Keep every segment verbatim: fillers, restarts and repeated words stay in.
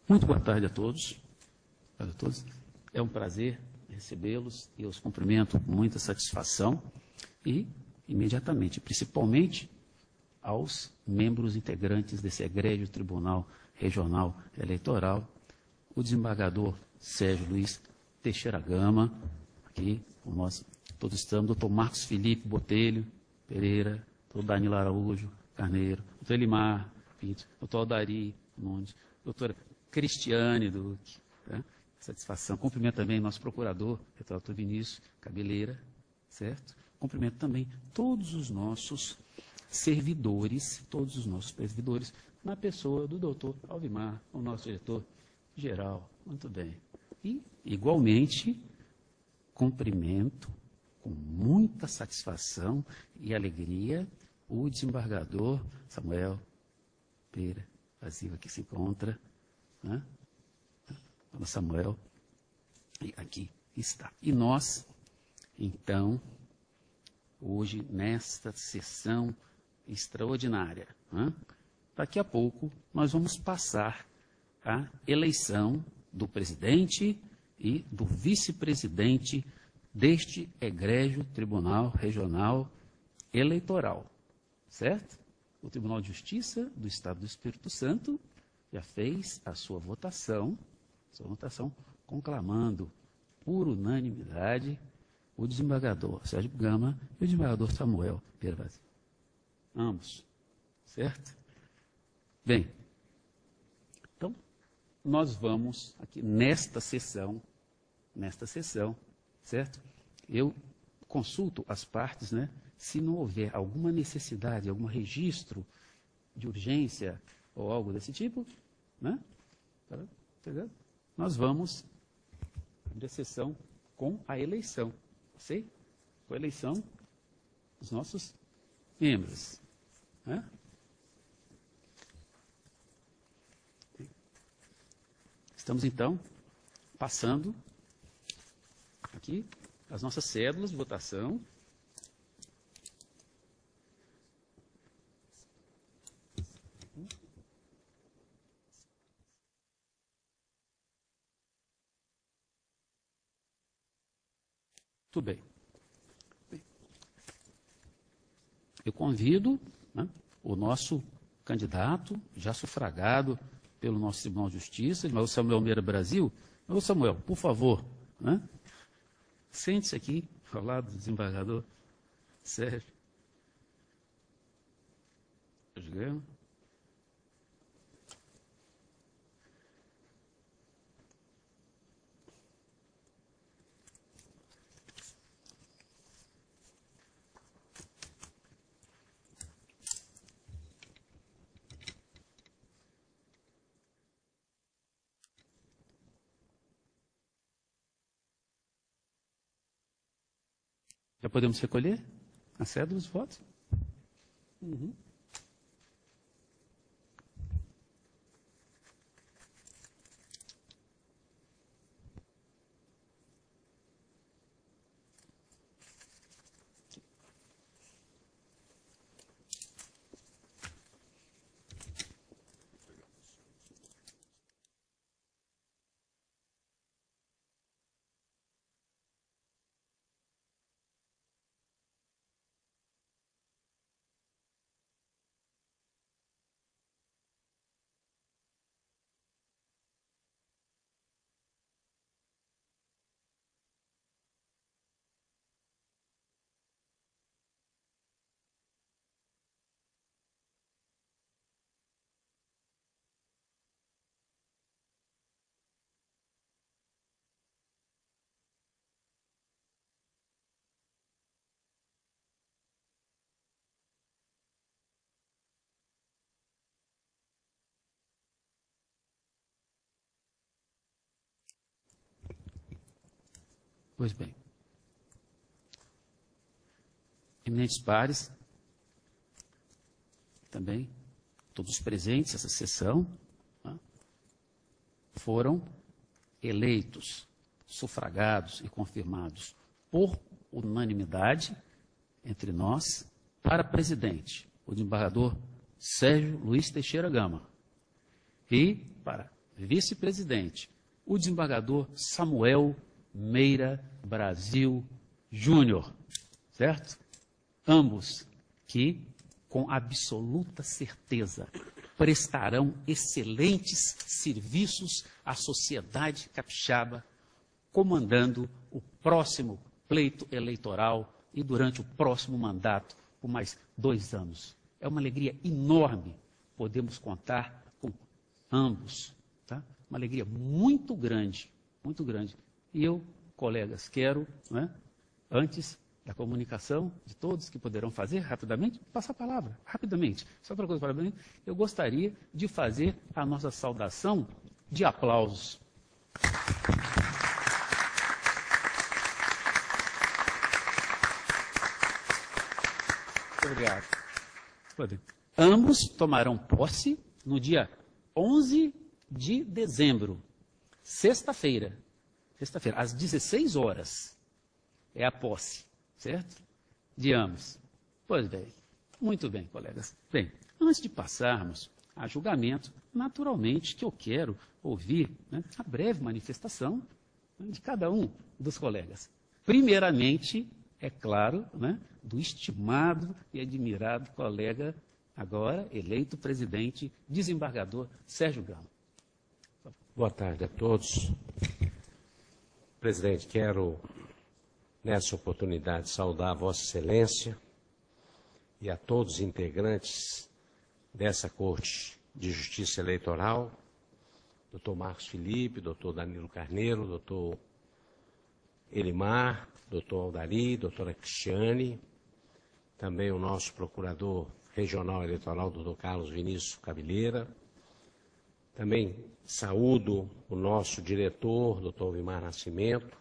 Muito boa tarde a todos. A todos. É um prazer recebê-los e eu os cumprimento com muita satisfação e, imediatamente, principalmente aos membros integrantes desse egrégio Tribunal Regional Eleitoral, o desembargador Sérgio Luiz Teixeira Gama, aqui com nós todos estamos, doutor Marcos Felipe Botelho Pereira, doutor Danilo Araújo Carneiro, doutor Elimar Pinto, doutor Aldari Nunes, doutora Cristiane Duque, tá? Satisfação. Cumprimento também nosso procurador, doutor Vinícius Cabeleira, certo? Cumprimento também todos os nossos servidores, todos os nossos servidores, na pessoa do doutor Alvimar, o nosso diretor-geral. Muito bem. E, igualmente, cumprimento com muita satisfação e alegria o desembargador Samuel Pereira Silva, que se encontra, né? O Samuel, aqui está. E nós, então, hoje, nesta sessão extraordinária, né? Daqui a pouco, nós vamos passar a eleição do presidente e do vice-presidente deste egrégio Tribunal Regional Eleitoral, certo? O Tribunal de Justiça do Estado do Espírito Santo já fez a sua votação, sua votação conclamando por unanimidade o desembargador Sérgio Gama e o desembargador Samuel Pereira. Ambos, certo? Bem, então, nós vamos aqui nesta sessão, nesta sessão, certo? Eu consulto as partes, né? Se não houver alguma necessidade, algum registro de urgência ou algo desse tipo, né? Tá entendendo? Nós vamos abrir a sessão com a eleição, sei? Com a eleição dos nossos membros, né? Estamos, então, passando aqui as nossas cédulas de votação. Tudo bem. Bem. Eu convido, né, o nosso candidato, já sufragado pelo nosso Tribunal de Justiça, o Samuel Meira Brasil. Ô Samuel, por favor, né, sente-se aqui ao lado do desembargador Sérgio. Sérgio. Já podemos recolher a cédula dos votos? Uhum. Pois bem. Eminentes pares, também, todos presentes nessa sessão, né, foram eleitos, sufragados e confirmados por unanimidade entre nós para presidente, o desembargador Sérgio Luiz Teixeira Gama, e para vice-presidente, o desembargador Samuel Meira Brasil Júnior, certo? Ambos que, com absoluta certeza, prestarão excelentes serviços à sociedade capixaba, comandando o próximo pleito eleitoral e durante o próximo mandato por mais dois anos. É uma alegria enorme podemos contar com ambos, tá? Uma alegria muito grande, muito grande. E eu, colegas, quero, não é, antes da comunicação de todos que poderão fazer rapidamente, passar a palavra, rapidamente. Só outra coisa, rapidamente, eu gostaria de fazer a nossa saudação de aplausos. Obrigado. Ambos tomarão posse no dia onze de dezembro, sexta-feira, sexta-feira, às dezesseis horas, é a posse. Certo? De ambos. Pois bem, muito bem, colegas. Bem, antes de passarmos a julgamento, naturalmente que eu quero ouvir, né, a breve manifestação, né, de cada um dos colegas. Primeiramente, é claro, né, do estimado e admirado colega, agora eleito presidente, desembargador Sérgio Gama. Boa tarde a todos. Presidente, quero nessa oportunidade, saudar a Vossa Excelência e a todos os integrantes dessa Corte de Justiça Eleitoral, doutor Marcos Felipe, doutor Danilo Carneiro, doutor Elimar, doutor Aldari, doutora Cristiane, também o nosso procurador regional eleitoral, doutor Carlos Vinícius Cabeleira, também saúdo o nosso diretor, doutor Vimar Nascimento,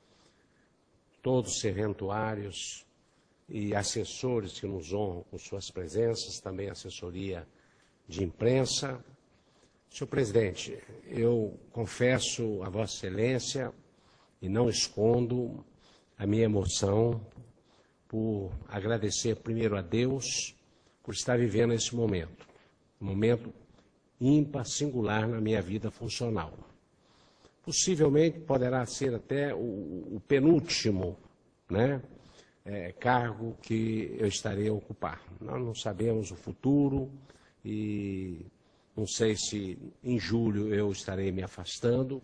todos os serventuários e assessores que nos honram com suas presenças, também assessoria de imprensa. Senhor presidente, eu confesso a Vossa Excelência e não escondo a minha emoção por agradecer primeiro a Deus por estar vivendo esse momento, um momento ímpar, singular na minha vida funcional. Possivelmente poderá ser até o, o penúltimo, né, é, cargo que eu estarei a ocupar. Nós não sabemos o futuro e não sei se em julho eu estarei me afastando,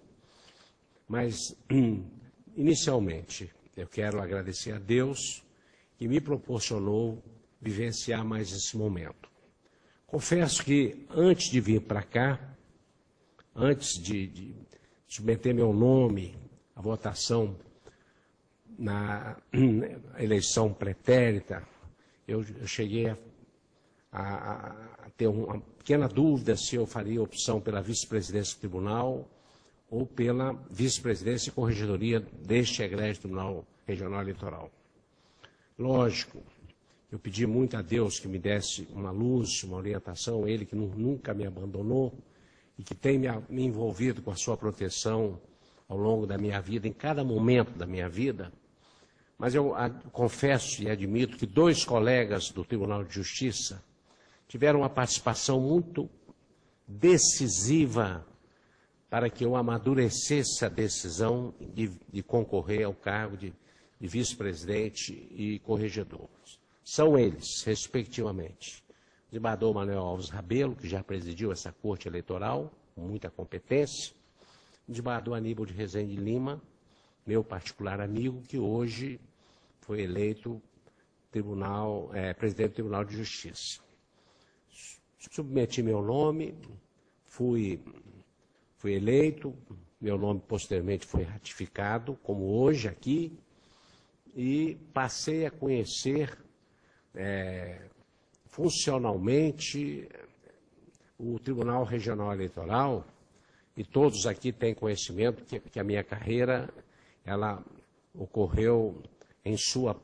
mas inicialmente eu quero agradecer a Deus que me proporcionou vivenciar mais esse momento. Confesso que antes de vir para cá, antes de, de submeter meu nome à votação na eleição pretérita, eu, eu cheguei a, a, a ter uma pequena dúvida se eu faria opção pela vice-presidência do tribunal ou pela vice-presidência e corregedoria deste egrégio Tribunal Regional Eleitoral. Lógico, eu pedi muito a Deus que me desse uma luz, uma orientação, Ele que nunca me abandonou e que tem me, me envolvido com a sua proteção ao longo da minha vida, em cada momento da minha vida. Mas eu a, confesso e admito que dois colegas do Tribunal de Justiça tiveram uma participação muito decisiva para que eu amadurecesse a decisão de, de concorrer ao cargo de, de vice-presidente e corregedor. São eles, respectivamente, o desembargador Manuel Alves Rabelo, que já presidiu essa Corte Eleitoral, com muita competência, o desembargador Aníbal de Rezende Lima, meu particular amigo, que hoje foi eleito tribunal, é, presidente do Tribunal de Justiça. Submeti meu nome, fui, fui eleito, meu nome posteriormente foi ratificado, como hoje aqui, e passei a conhecer é, funcionalmente o Tribunal Regional Eleitoral, e todos aqui têm conhecimento que, que a minha carreira ela ocorreu em sua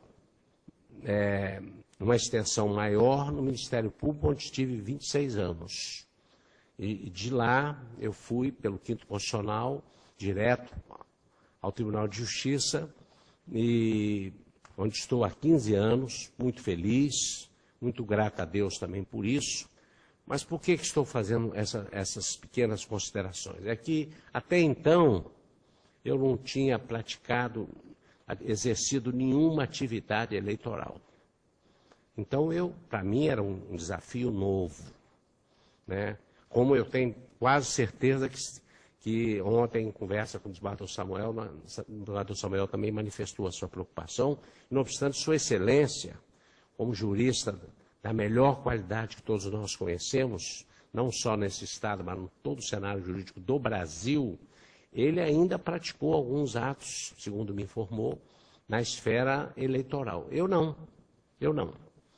é, uma extensão maior no Ministério Público, onde estive vinte e seis anos. E, e de lá eu fui pelo quinto Constitucional, direto ao Tribunal de Justiça, e onde estou há quinze anos, muito feliz, muito grato a Deus também por isso, Mas por que, que estou fazendo essa, essas pequenas considerações? É que, até então, eu não tinha praticado, exercido nenhuma atividade eleitoral. Então, eu, para mim, era um, um desafio novo, né? Como eu tenho quase certeza que, que ontem, em conversa com o desembargador Samuel, o desembargador Samuel também manifestou a sua preocupação, não obstante, Sua Excelência, como jurista da melhor qualidade que todos nós conhecemos, não só nesse Estado, mas em todo o cenário jurídico do Brasil, ele ainda praticou alguns atos, segundo me informou, na esfera eleitoral. Eu não, eu não.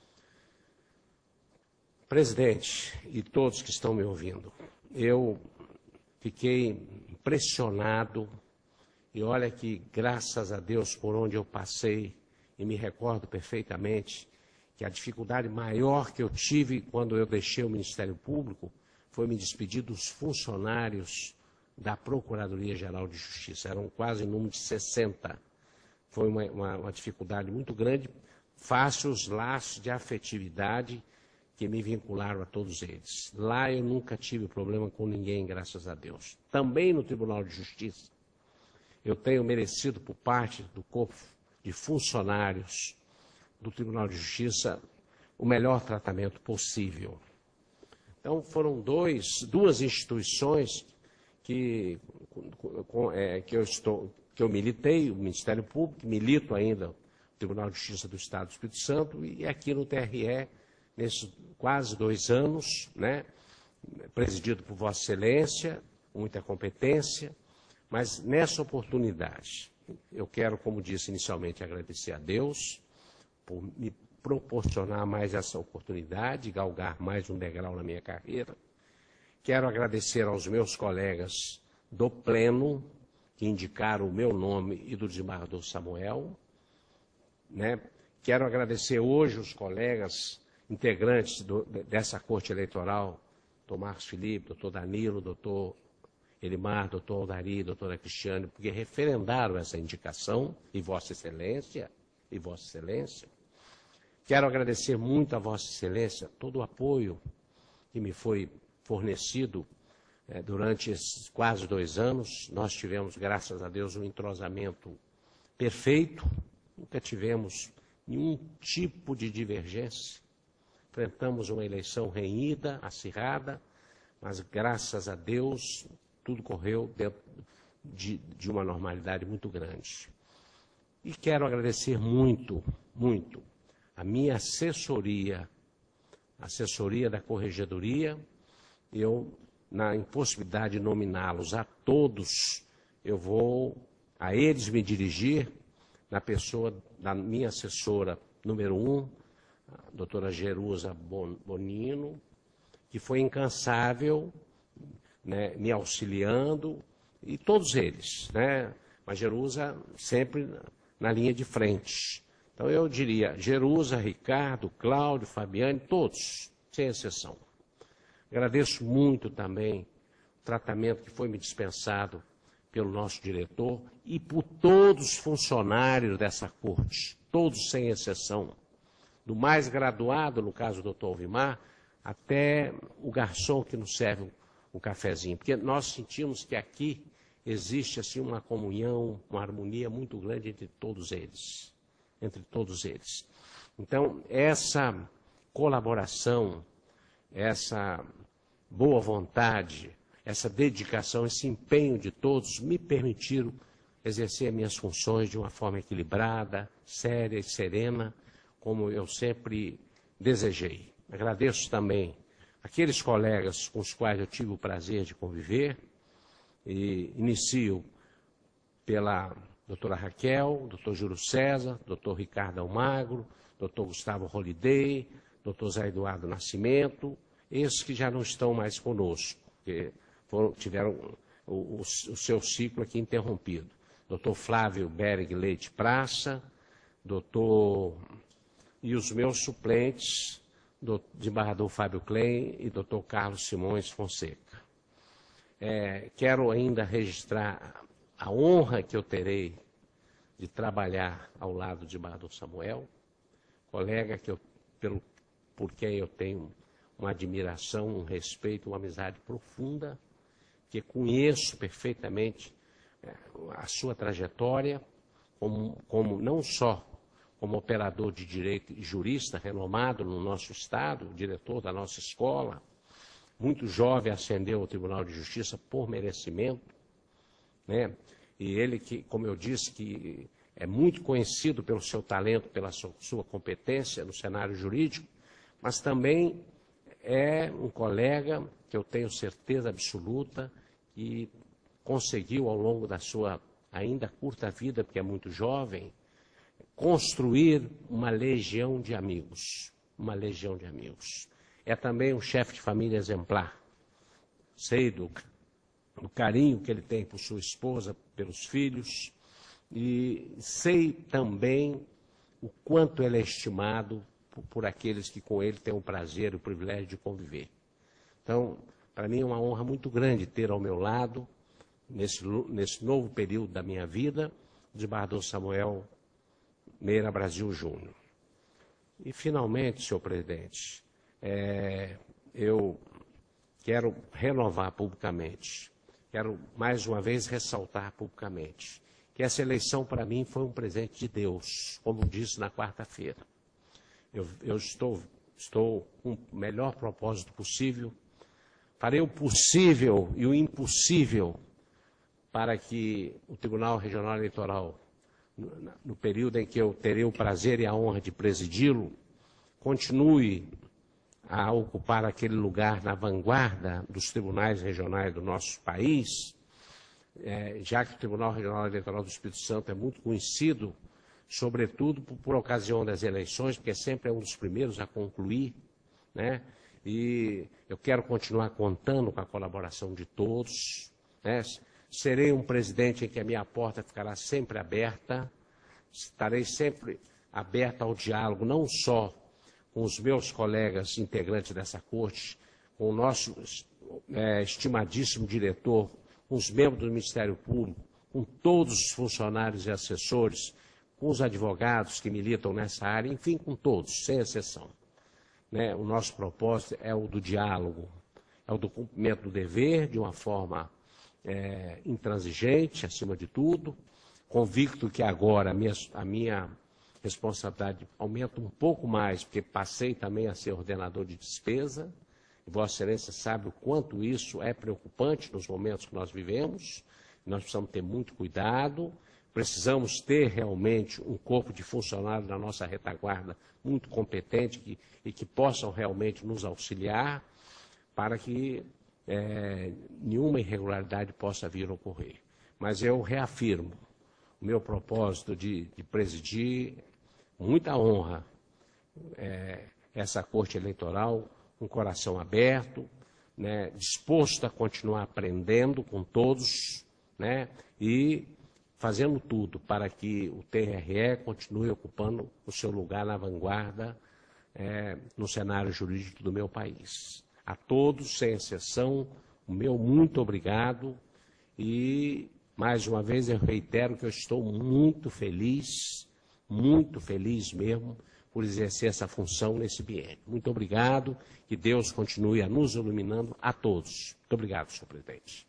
Presidente e todos que estão me ouvindo, eu fiquei impressionado e olha que, graças a Deus, por onde eu passei, e me recordo perfeitamente, que a dificuldade maior que eu tive quando eu deixei o Ministério Público foi me despedir dos funcionários da Procuradoria-Geral de Justiça. Eram quase em número de sessenta. Foi uma, uma, uma dificuldade muito grande, face os laços de afetividade que me vincularam a todos eles. Lá eu nunca tive problema com ninguém, graças a Deus. Também no Tribunal de Justiça, eu tenho merecido por parte do corpo de funcionários do Tribunal de Justiça o melhor tratamento possível. Então, foram dois, duas instituições que, com, é, que, eu estou, que eu militei, o Ministério Público, milito ainda o Tribunal de Justiça do Estado do Espírito Santo, e aqui no T R E, nesses quase dois anos, né, presidido por Vossa Excelência, muita competência, mas nessa oportunidade, eu quero, como disse inicialmente, agradecer a Deus por me proporcionar mais essa oportunidade, galgar mais um degrau na minha carreira. Quero agradecer aos meus colegas do Pleno, que indicaram o meu nome e do desembargador Samuel, né? Quero agradecer hoje os colegas integrantes do, dessa Corte Eleitoral, doutor Marcos Felipe, doutor Danilo, doutor Elimar, doutor Aldari, doutora Cristiane, porque referendaram essa indicação, e Vossa Excelência, e Vossa Excelência. Quero agradecer muito a Vossa Excelência todo o apoio que me foi fornecido eh, durante esses quase dois anos. Nós tivemos, graças a Deus, um entrosamento perfeito, nunca tivemos nenhum tipo de divergência. Enfrentamos uma eleição renhida, acirrada, mas, graças a Deus, tudo correu dentro de, de uma normalidade muito grande. E quero agradecer muito, muito, a minha assessoria, a assessoria da Corregedoria. Eu, na impossibilidade de nominá-los a todos, eu vou a eles me dirigir na pessoa da minha assessora número um, a doutora Jerusa Bonino, que foi incansável, né, me auxiliando, e todos eles, né? Mas Jerusa sempre na linha de frente. Então eu diria, Jerusa, Ricardo, Cláudio, Fabiane, todos, sem exceção. Agradeço muito também o tratamento que foi me dispensado pelo nosso diretor e por todos os funcionários dessa corte, todos sem exceção, do mais graduado, no caso do doutor Alvimar, até o garçom que nos serve um cafezinho, porque nós sentimos que aqui existe assim uma comunhão, uma harmonia muito grande entre todos eles, entre todos eles. Então, essa colaboração, essa boa vontade, essa dedicação, esse empenho de todos me permitiram exercer minhas funções de uma forma equilibrada, séria e serena, como eu sempre desejei. Agradeço também aqueles colegas com os quais eu tive o prazer de conviver, e inicio pela doutora Raquel, doutor Júlio César, doutor Ricardo Almagro, doutor Gustavo Holliday, doutor Zé Eduardo Nascimento, esses que já não estão mais conosco, que foram, tiveram o, o, o seu ciclo aqui interrompido. doutor Flávio Berg Leite Praça, doutor e os meus suplentes, do desembargador Fábio Klein e doutor Carlos Simões Fonseca. É, quero ainda registrar a honra que eu terei de trabalhar ao lado de desembargador Samuel, colega que eu, pelo, por quem eu tenho uma admiração, um respeito, uma amizade profunda, que conheço perfeitamente é, a sua trajetória, como, como não só como operador de direito e jurista renomado no nosso Estado, diretor da nossa escola, muito jovem ascendeu ao Tribunal de Justiça por merecimento, né? E ele, que, como eu disse, que é muito conhecido pelo seu talento, pela sua, sua competência no cenário jurídico, mas também é um colega que eu tenho certeza absoluta que conseguiu, ao longo da sua ainda curta vida, porque é muito jovem, construir uma legião de amigos, uma legião de amigos. É também um chefe de família exemplar. Sei do, do carinho que ele tem por sua esposa, pelos filhos, e sei também o quanto ele é estimado por, por aqueles que com ele têm o prazer e o privilégio de conviver. Então, para mim é uma honra muito grande ter ao meu lado, nesse, nesse novo período da minha vida, o desembargador Samuel Meira Brasil Júnior. E, finalmente, senhor presidente, é, eu quero renovar publicamente, quero mais uma vez ressaltar publicamente, que essa eleição para mim foi um presente de Deus, como disse na quarta-feira. Eu, eu estou, estou com o melhor propósito possível, farei o possível e o impossível para que o Tribunal Regional Eleitoral, no, no período em que eu terei o prazer e a honra de presidi-lo, continue a ocupar aquele lugar na vanguarda dos tribunais regionais do nosso país, é, já que o Tribunal Regional Eleitoral do Espírito Santo é muito conhecido, sobretudo por, por ocasião das eleições, porque sempre é um dos primeiros a concluir, né? E eu quero continuar contando com a colaboração de todos, né? Serei um presidente em que a minha porta ficará sempre aberta, estarei sempre aberta ao diálogo, não só com os meus colegas integrantes dessa corte, com o nosso é, estimadíssimo diretor, com os membros do Ministério Público, com todos os funcionários e assessores, com os advogados que militam nessa área, enfim, com todos, sem exceção. Né? O nosso propósito é o do diálogo, é o do cumprimento do dever, de uma forma é, intransigente, acima de tudo, convicto que agora a minha, a minha responsabilidade aumenta um pouco mais, porque passei também a ser ordenador de despesa, e Vossa Excelência sabe o quanto isso é preocupante nos momentos que nós vivemos, nós precisamos ter muito cuidado, precisamos ter realmente um corpo de funcionários na nossa retaguarda muito competente que, e que possam realmente nos auxiliar para que é, nenhuma irregularidade possa vir a ocorrer. Mas eu reafirmo o meu propósito de, de presidir muita honra é, essa Corte Eleitoral, com um coração aberto, né, disposto a continuar aprendendo com todos, né, e fazendo tudo para que o T R E continue ocupando o seu lugar na vanguarda é, no cenário jurídico do meu país. A todos, sem exceção, o meu muito obrigado e, mais uma vez, eu reitero que eu estou muito feliz, muito feliz mesmo, por exercer essa função nesse biênio. Muito obrigado, que Deus continue a nos iluminando a todos. Muito obrigado, senhor presidente.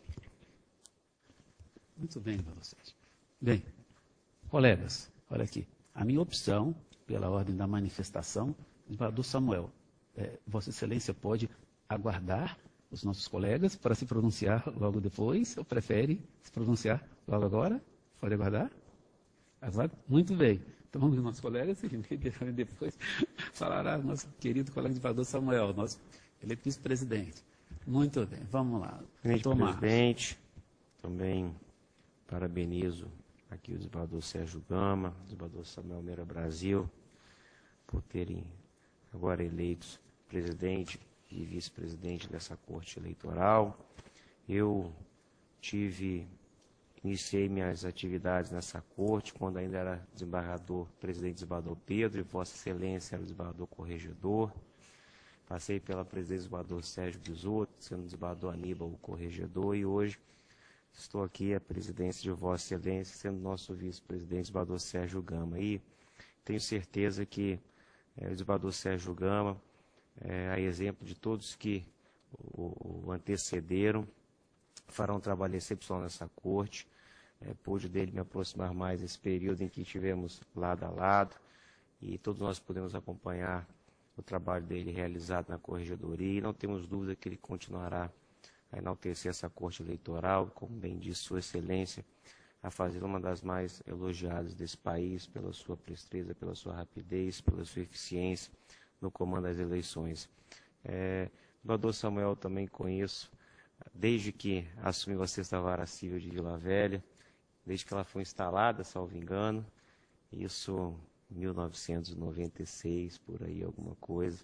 Muito bem, vocês. Bem, colegas, olha aqui, a minha opção, pela ordem da manifestação, do Samuel, é, Vossa Excelência pode aguardar os nossos colegas para se pronunciar logo depois, ou prefere se pronunciar logo agora? Pode aguardar? Aguarda? Muito bem. Então vamos os nossos colegas e depois falará o nosso querido colega desembargador Samuel, nosso eleito vice-presidente. Muito bem, vamos lá. Senhor presidente, também parabenizo aqui o desembargador Sérgio Gama, o desembargador Samuel Meira Brasil, por terem agora eleitos presidente e vice-presidente dessa Corte Eleitoral. Eu tive, iniciei minhas atividades nessa Corte quando ainda era desembargador, presidente desembargador Pedro, e Vossa Excelência era o desembargador corregedor. Passei pela presidência do desembargador Sérgio Bisotto, sendo desembargador Aníbal o corregedor, e hoje estou aqui à presidência de Vossa Excelência, sendo nosso vice-presidente, o desembargador Sérgio Gama. E tenho certeza que é, o desembargador Sérgio Gama é, a exemplo de todos que o, o antecederam, fará um trabalho excepcional nessa corte. É, pude dele me aproximar mais nesse período em que estivemos lado a lado, e todos nós podemos acompanhar o trabalho dele realizado na corregedoria, e não temos dúvida que ele continuará a enaltecer essa corte eleitoral, como bem disse Sua Excelência, a fazer uma das mais elogiadas desse país, pela sua presteza, pela sua rapidez, pela sua eficiência no comando das eleições. É, o Desembargador Samuel também conheço desde que assumiu a Sexta Vara Civil de Vila Velha, desde que ela foi instalada, salvo engano, isso em mil novecentos e noventa e seis, por aí, alguma coisa.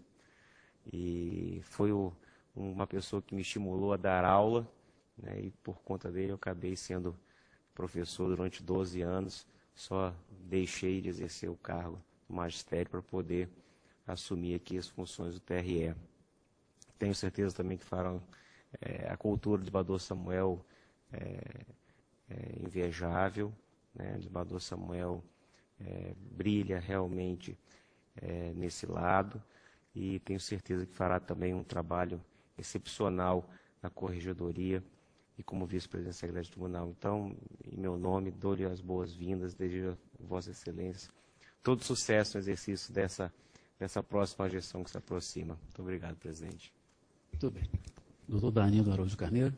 E foi o, uma pessoa que me estimulou a dar aula, né, e por conta dele eu acabei sendo professor durante doze anos, só deixei de exercer o cargo do magistério para poder assumir aqui as funções do T R E. Tenho certeza também que farão é, a cultura do Desembargador Samuel é, é invejável, né? O Desembargador Samuel é, brilha realmente é, nesse lado, e tenho certeza que fará também um trabalho excepcional na corregedoria e como vice-presidente secretário do tribunal. Então, em meu nome, dou-lhe as boas-vindas, desejo a Vossa Excelência todo sucesso no exercício dessa, dessa próxima gestão que se aproxima. Muito obrigado, presidente. Muito bem. Doutor Danilo Araújo Carneiro.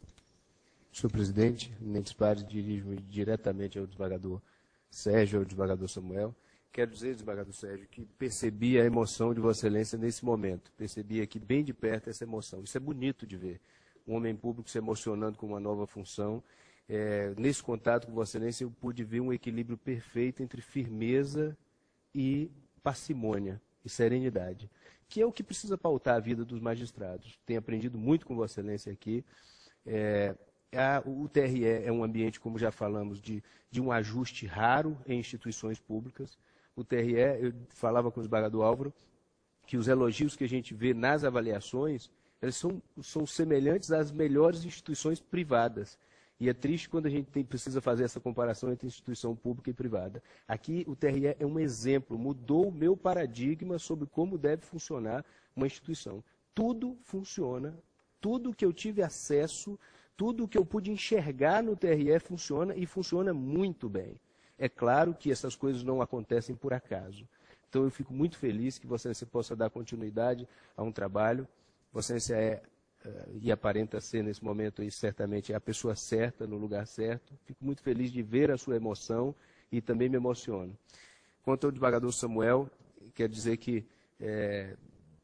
Senhor presidente, eminentes pares, dirijo-me diretamente ao desembargador Sérgio, ao desembargador Samuel. Quero dizer, desembargador Sérgio, que percebi a emoção de Vossa Excelência nesse momento. Percebi aqui bem de perto essa emoção. Isso é bonito de ver. Um homem público se emocionando com uma nova função. É, nesse contato com Vossa Excelência, eu pude ver um equilíbrio perfeito entre firmeza e parcimônia e serenidade, que é o que precisa pautar a vida dos magistrados. Tenho aprendido muito com Vossa Excelência aqui. É, a, o T R E é um ambiente, como já falamos, de, de um ajuste raro em instituições públicas. O T R E, eu falava com o desembargador Álvaro, que os elogios que a gente vê nas avaliações, eles são, são semelhantes às melhores instituições privadas. E é triste quando a gente tem, precisa fazer essa comparação entre instituição pública e privada. Aqui o T R E é um exemplo, mudou o meu paradigma sobre como deve funcionar uma instituição. Tudo funciona, tudo que eu tive acesso, tudo que eu pude enxergar no T R E funciona, e funciona muito bem. É claro que essas coisas não acontecem por acaso. Então eu fico muito feliz que Vossa Excelência possa dar continuidade a um trabalho. Vossa Excelência é, uh, e aparenta ser nesse momento aí, certamente, a pessoa certa, no lugar certo. Fico muito feliz de ver a sua emoção e também me emociono. Quanto ao desembargador Samuel, quero dizer que é,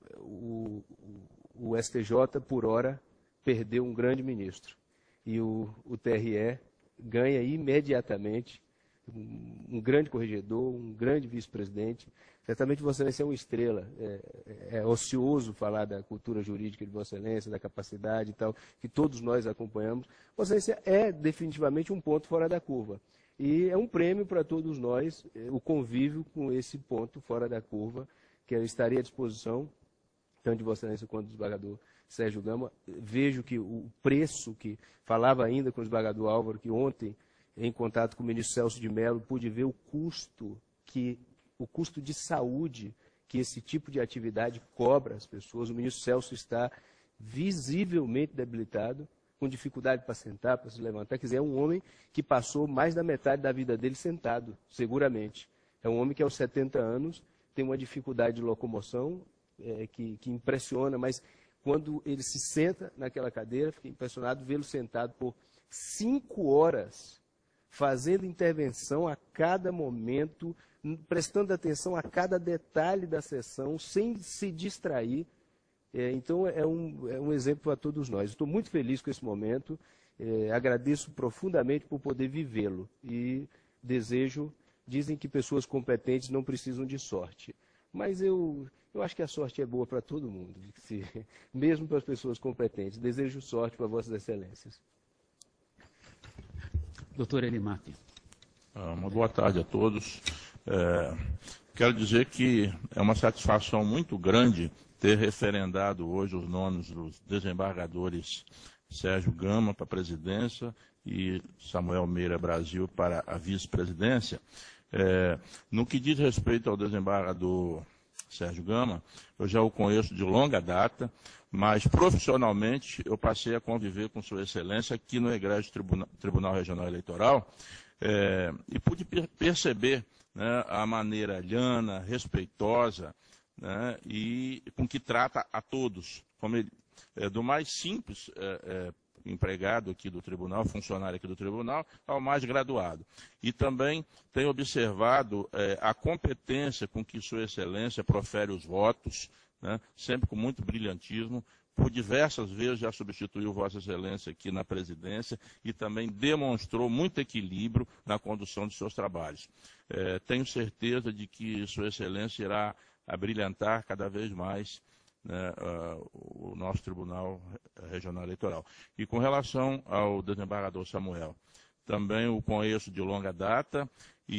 o, o S T J, por hora, perdeu um grande ministro. E o, o T R E ganha imediatamente um, um grande corregedor, um grande vice-presidente. Certamente Vossa Excelência é uma estrela. É, é ocioso falar da cultura jurídica de Vossa Excelência, da capacidade e tal, que todos nós acompanhamos. Vossa Excelência é definitivamente um ponto fora da curva. E é um prêmio para todos nós, o convívio com esse ponto fora da curva, que eu estaria à disposição, tanto de Vossa Excelência quanto do desembargador Sérgio Gama. Vejo que o preço que falava ainda com o desembargador Álvaro, que ontem, em contato com o ministro Celso de Mello, pude ver o custo que o custo de saúde que esse tipo de atividade cobra às pessoas. O ministro Celso está visivelmente debilitado, com dificuldade para sentar, para se levantar. Quer dizer, é um homem que passou mais da metade da vida dele sentado, seguramente. É um homem que aos setenta anos tem uma dificuldade de locomoção é, que, que impressiona, mas quando ele se senta naquela cadeira, fica impressionado vê-lo sentado por cinco horas, fazendo intervenção a cada momento, prestando atenção a cada detalhe da sessão, sem se distrair. É, então, é um, é um exemplo para todos nós. Estou muito feliz com esse momento, é, agradeço profundamente por poder vivê-lo e desejo, dizem que pessoas competentes não precisam de sorte, mas eu, eu acho que a sorte é boa para todo mundo, se, mesmo para as pessoas competentes. Desejo sorte para Vossas Excelências. Doutor Elimate. Uma boa tarde a todos. É, quero dizer que é uma satisfação muito grande ter referendado hoje os nomes dos desembargadores Sérgio Gama para a presidência e Samuel Meira Brasil para a vice-presidência. É, no que diz respeito ao desembargador Sérgio Gama, eu já o conheço de longa data, mas profissionalmente eu passei a conviver com Sua Excelência aqui no Egrégio Tribunal, Tribunal Regional Eleitoral, é, e pude per perceber, né, a maneira llana, respeitosa, né, e com que trata a todos, como ele, é, do mais simples é, é, empregado aqui do tribunal, funcionário aqui do tribunal, ao mais graduado. E também tenho observado é, a competência com que Sua Excelência profere os votos, né, sempre com muito brilhantismo. Por diversas vezes já substituiu Vossa Excelência aqui na presidência e também demonstrou muito equilíbrio na condução de seus trabalhos. É, tenho certeza de que Sua Excelência irá abrilhantar cada vez mais, né, uh, o nosso Tribunal Regional Eleitoral. E com relação ao desembargador Samuel, também o conheço de longa data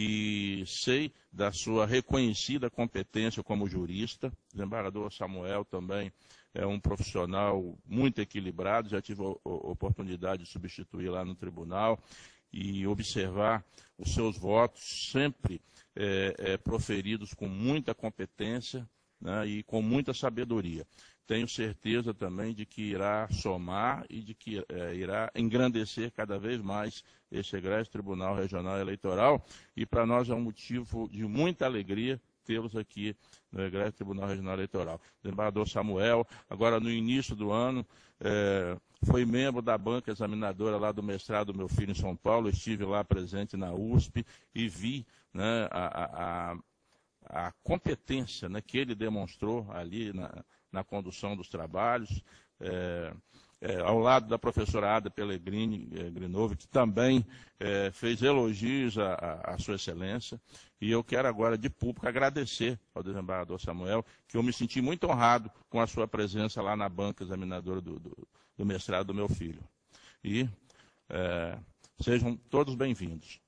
e sei da sua reconhecida competência como jurista. O desembargador Samuel também é um profissional muito equilibrado, já tive a oportunidade de substituir lá no tribunal e observar os seus votos sempre é, é, proferidos com muita competência, né, e com muita sabedoria. Tenho certeza também de que irá somar e de que é, irá engrandecer cada vez mais esse Egrégio Tribunal Regional Eleitoral, e para nós é um motivo de muita alegria tê-los aqui no Egrégio Tribunal Regional Eleitoral. O desembargador Samuel, agora no início do ano, é, foi membro da banca examinadora lá do mestrado do meu filho em São Paulo, estive lá presente na U S P e vi, né, a, a a competência, né, que ele demonstrou ali na, na condução dos trabalhos, é, é, ao lado da professora Ada Pellegrini é, Grinove, que também é, fez elogios à, à Sua Excelência, e eu quero agora, de público, agradecer ao desembargador Samuel, que eu me senti muito honrado com a sua presença lá na banca examinadora do, do, do mestrado do meu filho. E é, sejam todos bem-vindos.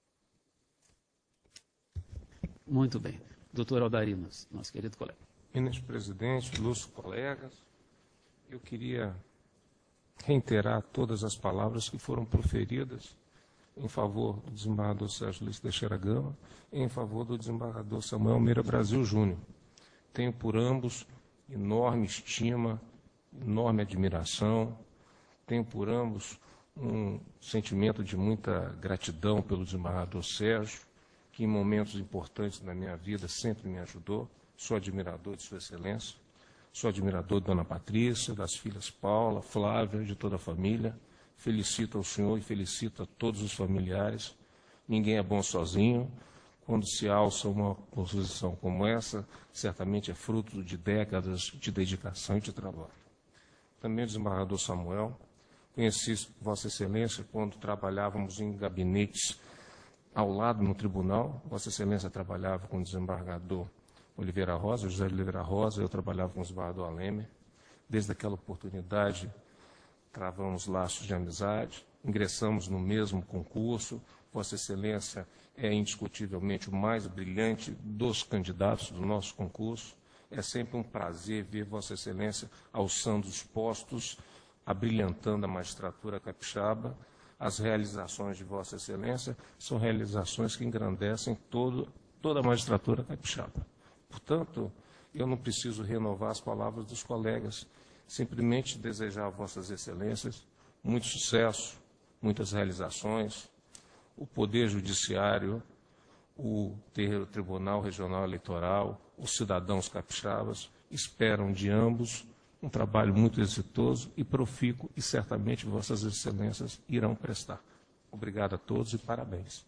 Muito bem. Doutor Aldarinos, nosso querido colega. Eminente presidente, ilustres colegas, eu queria reiterar todas as palavras que foram proferidas em favor do desembargador Sérgio Luiz Teixeira Gama e em favor do desembargador Samuel Meira Brasil Júnior. Tenho por ambos enorme estima, enorme admiração, tenho por ambos um sentimento de muita gratidão pelo desembargador Sérgio, que em momentos importantes da minha vida sempre me ajudou. Sou admirador de Sua Excelência, sou admirador de Dona Patrícia, das filhas Paula, Flávia, de toda a família. Felicito ao senhor e felicito a todos os familiares. Ninguém é bom sozinho. Quando se alça uma posição como essa, certamente é fruto de décadas de dedicação e de trabalho. Também o desembargador Samuel, conheci Vossa Excelência quando trabalhávamos em gabinetes ao lado no tribunal. Vossa Excelência trabalhava com o desembargador Oliveira Rosa, José Oliveira Rosa, eu trabalhava com o desembargador Aleme. Desde aquela oportunidade, travamos laços de amizade, ingressamos no mesmo concurso. Vossa Excelência é indiscutivelmente o mais brilhante dos candidatos do nosso concurso. É sempre um prazer ver Vossa Excelência alçando os postos, abrilhantando a magistratura capixaba. As realizações de Vossa Excelência são realizações que engrandecem todo, toda a magistratura capixaba. Portanto, eu não preciso renovar as palavras dos colegas, simplesmente desejar a Vossas Excelências muito sucesso, muitas realizações. O Poder Judiciário, o Tribunal Regional Eleitoral, os cidadãos capixabas esperam de ambos um trabalho muito exitoso e profícuo, e certamente Vossas Excelências irão prestar. Obrigado a todos e parabéns.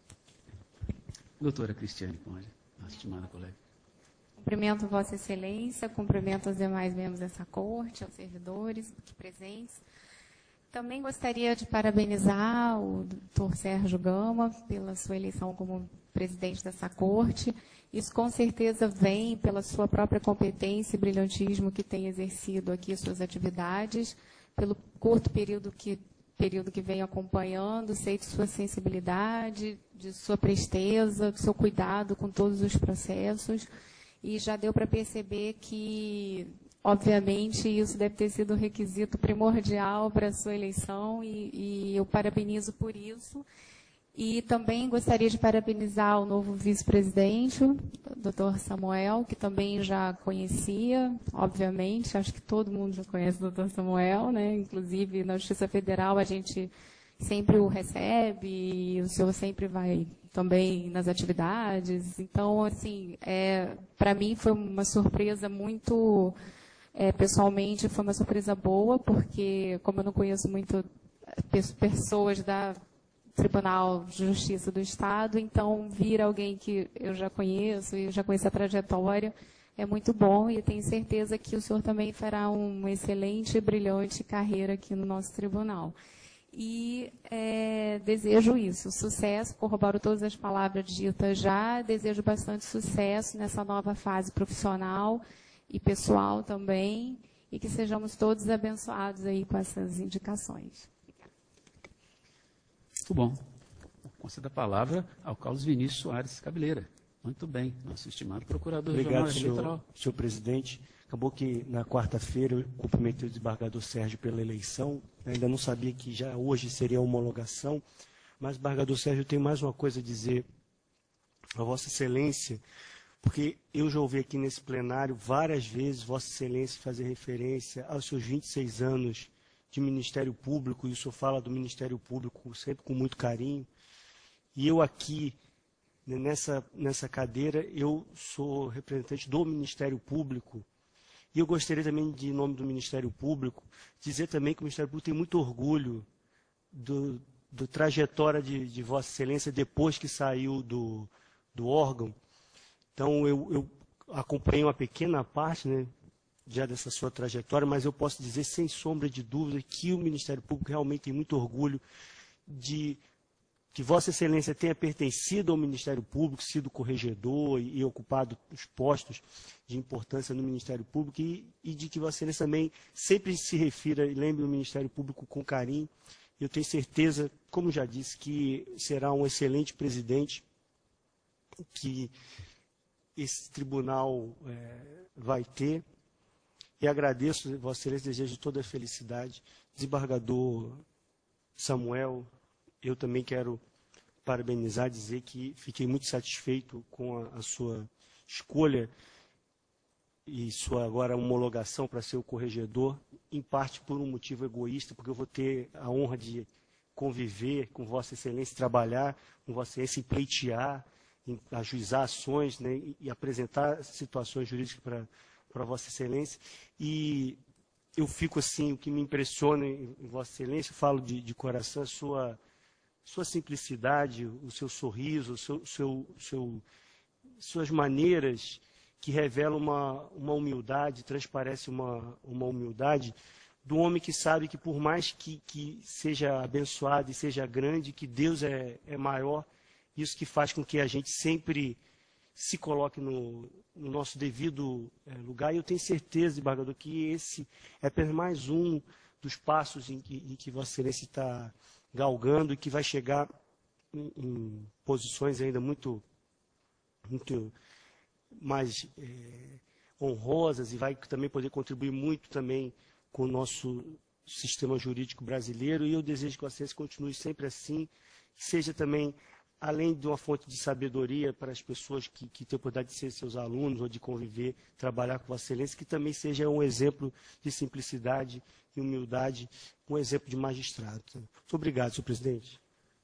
Doutora Cristiane Conde, nossa estimada colega. Cumprimento Vossa Excelência, cumprimento os demais membros dessa corte, aos servidores aqui presentes. Também gostaria de parabenizar o doutor Sérgio Gama pela sua eleição como presidente dessa corte. Isso com certeza vem pela sua própria competência e brilhantismo que tem exercido aqui suas atividades, pelo curto período que, período que vem acompanhando, sei de sua sensibilidade, de sua presteza, do seu cuidado com todos os processos, e já deu para perceber que, obviamente, isso deve ter sido um requisito primordial para a sua eleição, e, e eu parabenizo por isso. E também gostaria de parabenizar o novo vice-presidente, o doutor Samuel, que também já conhecia, obviamente, acho que todo mundo já conhece o doutor Samuel, né? Inclusive na Justiça Federal a gente sempre o recebe e o senhor sempre vai também nas atividades. Então, assim, é, para mim foi uma surpresa muito, é, pessoalmente, foi uma surpresa boa, porque como eu não conheço muito pessoas da Tribunal de Justiça do Estado, então vir alguém que eu já conheço e já conheço a trajetória é muito bom, e tenho certeza que o senhor também fará uma excelente e brilhante carreira aqui no nosso tribunal. E é, desejo isso, sucesso, corroboro todas as palavras ditas já, desejo bastante sucesso nessa nova fase profissional e pessoal também, e que sejamos todos abençoados aí com essas indicações. Muito bom. Concedo a palavra ao Carlos Vinícius Soares Cabeleira. Muito bem, nosso estimado procurador regional eleitoral. Obrigado, senhor presidente. Acabou que na quarta-feira eu cumprimentei o desembargador Sérgio pela eleição. Ainda não sabia que já hoje seria a homologação. Mas, desembargador Sérgio, eu tenho mais uma coisa a dizer a Vossa Excelência, porque eu já ouvi aqui nesse plenário várias vezes Vossa Excelência fazer referência aos seus vinte e seis anos de Ministério Público, e o senhor fala do Ministério Público sempre com muito carinho. E eu aqui, nessa, nessa cadeira, eu sou representante do Ministério Público, e eu gostaria também, de, em nome do Ministério Público, dizer também que o Ministério Público tem muito orgulho do, do trajetória de, de Vossa Excelência depois que saiu do, do órgão. Então, eu, eu acompanhei uma pequena parte, né, já dessa sua trajetória, mas eu posso dizer, sem sombra de dúvida, que o Ministério Público realmente tem muito orgulho de que Vossa Excelência tenha pertencido ao Ministério Público, sido corregedor e, e ocupado os postos de importância no Ministério Público, e, e de que Vossa Excelência também sempre se refira e lembre o Ministério Público com carinho. Eu tenho certeza, como já disse, que será um excelente presidente, que esse tribunal é, vai ter. E agradeço, Vossa Excelência, desejo toda a felicidade. Desembargador Samuel, eu também quero parabenizar, dizer que fiquei muito satisfeito com a, a sua escolha e sua agora homologação para ser o corregedor, em parte por um motivo egoísta, porque eu vou ter a honra de conviver com Vossa Excelência, trabalhar com Vossa Excelência, em pleitear, em ajuizar ações, né, e, e apresentar situações jurídicas para para Vossa Excelência, e eu fico assim, o que me impressiona em, em Vossa Excelência, eu falo de, de coração, a sua, sua simplicidade, o seu sorriso, o seu, seu, seu, suas maneiras que revelam uma, uma humildade, transparece uma, uma humildade do homem que sabe que por mais que, que seja abençoado e seja grande, que Deus é, é maior, isso que faz com que a gente sempre se coloque no, no nosso devido é, lugar. E eu tenho certeza, desembargador, que esse é apenas mais um dos passos em que, em que Vossa Excelência está galgando e que vai chegar em, em posições ainda muito, muito mais é, honrosas, e vai também poder contribuir muito também com o nosso sistema jurídico brasileiro. E eu desejo que Vossa Excelência continue sempre assim, que seja também, além de uma fonte de sabedoria para as pessoas que, que têm a oportunidade de ser seus alunos ou de conviver, trabalhar com Vossa Excelência, que também seja um exemplo de simplicidade e humildade, um exemplo de magistrado. Muito obrigado, senhor presidente.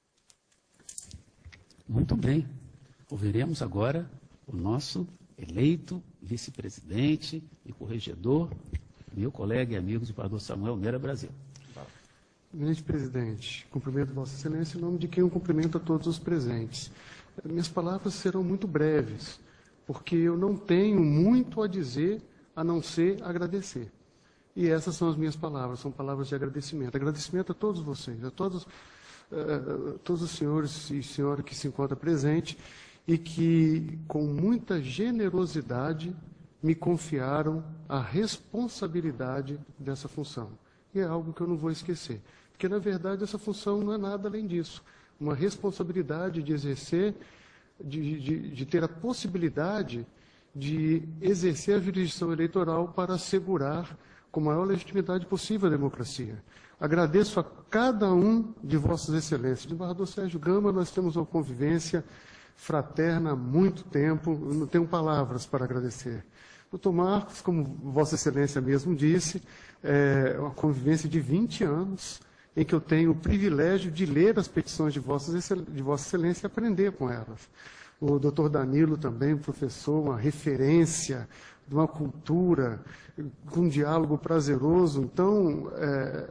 Muito bem. Ouviremos agora o nosso eleito vice-presidente e corregedor, meu colega e amigo, desembargador Samuel Meira Brasil. Eminente presidente, cumprimento Vossa Excelência em nome de quem eu cumprimento a todos os presentes. Minhas palavras serão muito breves, porque eu não tenho muito a dizer a não ser agradecer. E essas são as minhas palavras, são palavras de agradecimento. Agradecimento a todos vocês, a todos, uh, todos os senhores e senhoras que se encontram presentes e que, com muita generosidade, me confiaram a responsabilidade dessa função. E é algo que eu não vou esquecer. Porque, na verdade, essa função não é nada além disso. Uma responsabilidade de exercer, de, de, de ter a possibilidade de exercer a jurisdição eleitoral para assegurar com a maior legitimidade possível à democracia. Agradeço a cada um de vossas excelências. Desembargador Sérgio Gama, nós temos uma convivência fraterna há muito tempo, eu não tenho palavras para agradecer. Doutor Marcos, como Vossa Excelência mesmo disse, é uma convivência de vinte anos, em que eu tenho o privilégio de ler as petições de Vossa de Vossa Excelência e aprender com elas. O doutor Danilo também, professor, uma referência de uma cultura, com um diálogo prazeroso. Então, é,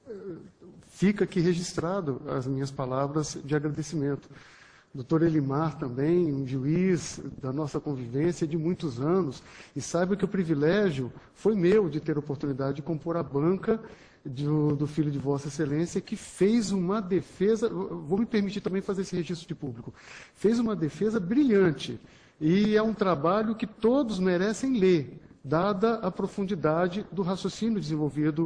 fica aqui registrado as minhas palavras de agradecimento. Doutor Elimar também, um juiz da nossa convivência de muitos anos, e saiba que o privilégio foi meu de ter a oportunidade de compor a banca do, do filho de Vossa Excelência, que fez uma defesa, vou me permitir também fazer esse registro de público, fez uma defesa brilhante, e é um trabalho que todos merecem ler, dada a profundidade do raciocínio desenvolvido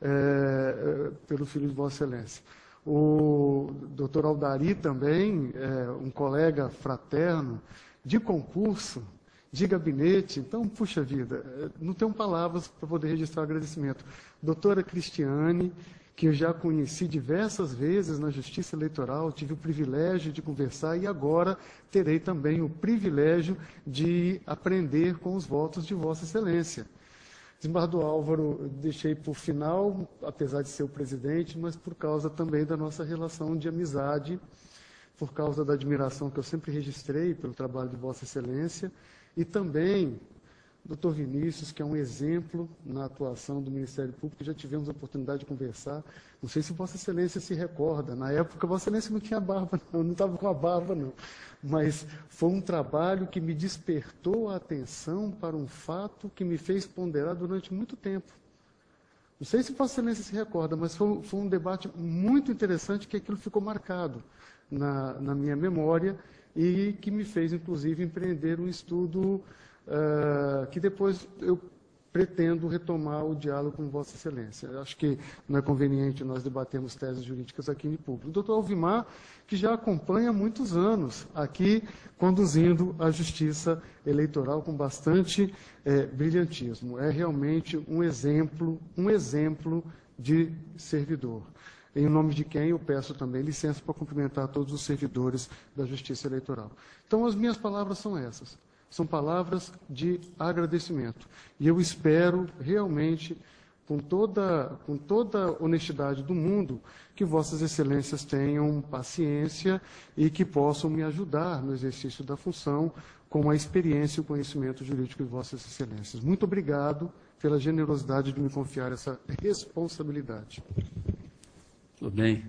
é, pelo filho de Vossa Excelência. O doutor Aldari também, é, um colega fraterno, de concurso, de gabinete. Então, puxa vida, não tenho palavras para poder registrar o agradecimento. Doutora Cristiane, que eu já conheci diversas vezes na Justiça Eleitoral, tive o privilégio de conversar e agora terei também o privilégio de aprender com os votos de Vossa Excelência. Desembargador Álvaro, deixei por final, apesar de ser o presidente, mas por causa também da nossa relação de amizade, por causa da admiração que eu sempre registrei pelo trabalho de Vossa Excelência, e também doutor Vinícius, que é um exemplo na atuação do Ministério Público, já tivemos a oportunidade de conversar. Não sei se Vossa Excelência se recorda, na época Vossa Excelência não tinha barba, não, não estava com a barba, não. Mas foi um trabalho que me despertou a atenção para um fato que me fez ponderar durante muito tempo. Não sei se Vossa Excelência se recorda, mas foi, foi um debate muito interessante que aquilo ficou marcado na, na minha memória e que me fez, inclusive, empreender um estudo uh, que depois eu pretendo retomar o diálogo com Vossa Excelência. Eu acho que não é conveniente nós debatermos teses jurídicas aqui em público. O doutor Alvimar, que já acompanha há muitos anos aqui, conduzindo a Justiça Eleitoral com bastante é, brilhantismo. É realmente um exemplo, um exemplo de servidor. Em nome de quem eu peço também licença para cumprimentar todos os servidores da Justiça Eleitoral. Então, as minhas palavras são essas. São palavras de agradecimento. E eu espero realmente, com toda, com toda a honestidade do mundo, que Vossas Excelências tenham paciência e que possam me ajudar no exercício da função com a experiência e o conhecimento jurídico de Vossas Excelências. Muito obrigado pela generosidade de me confiar essa responsabilidade. Tudo bem.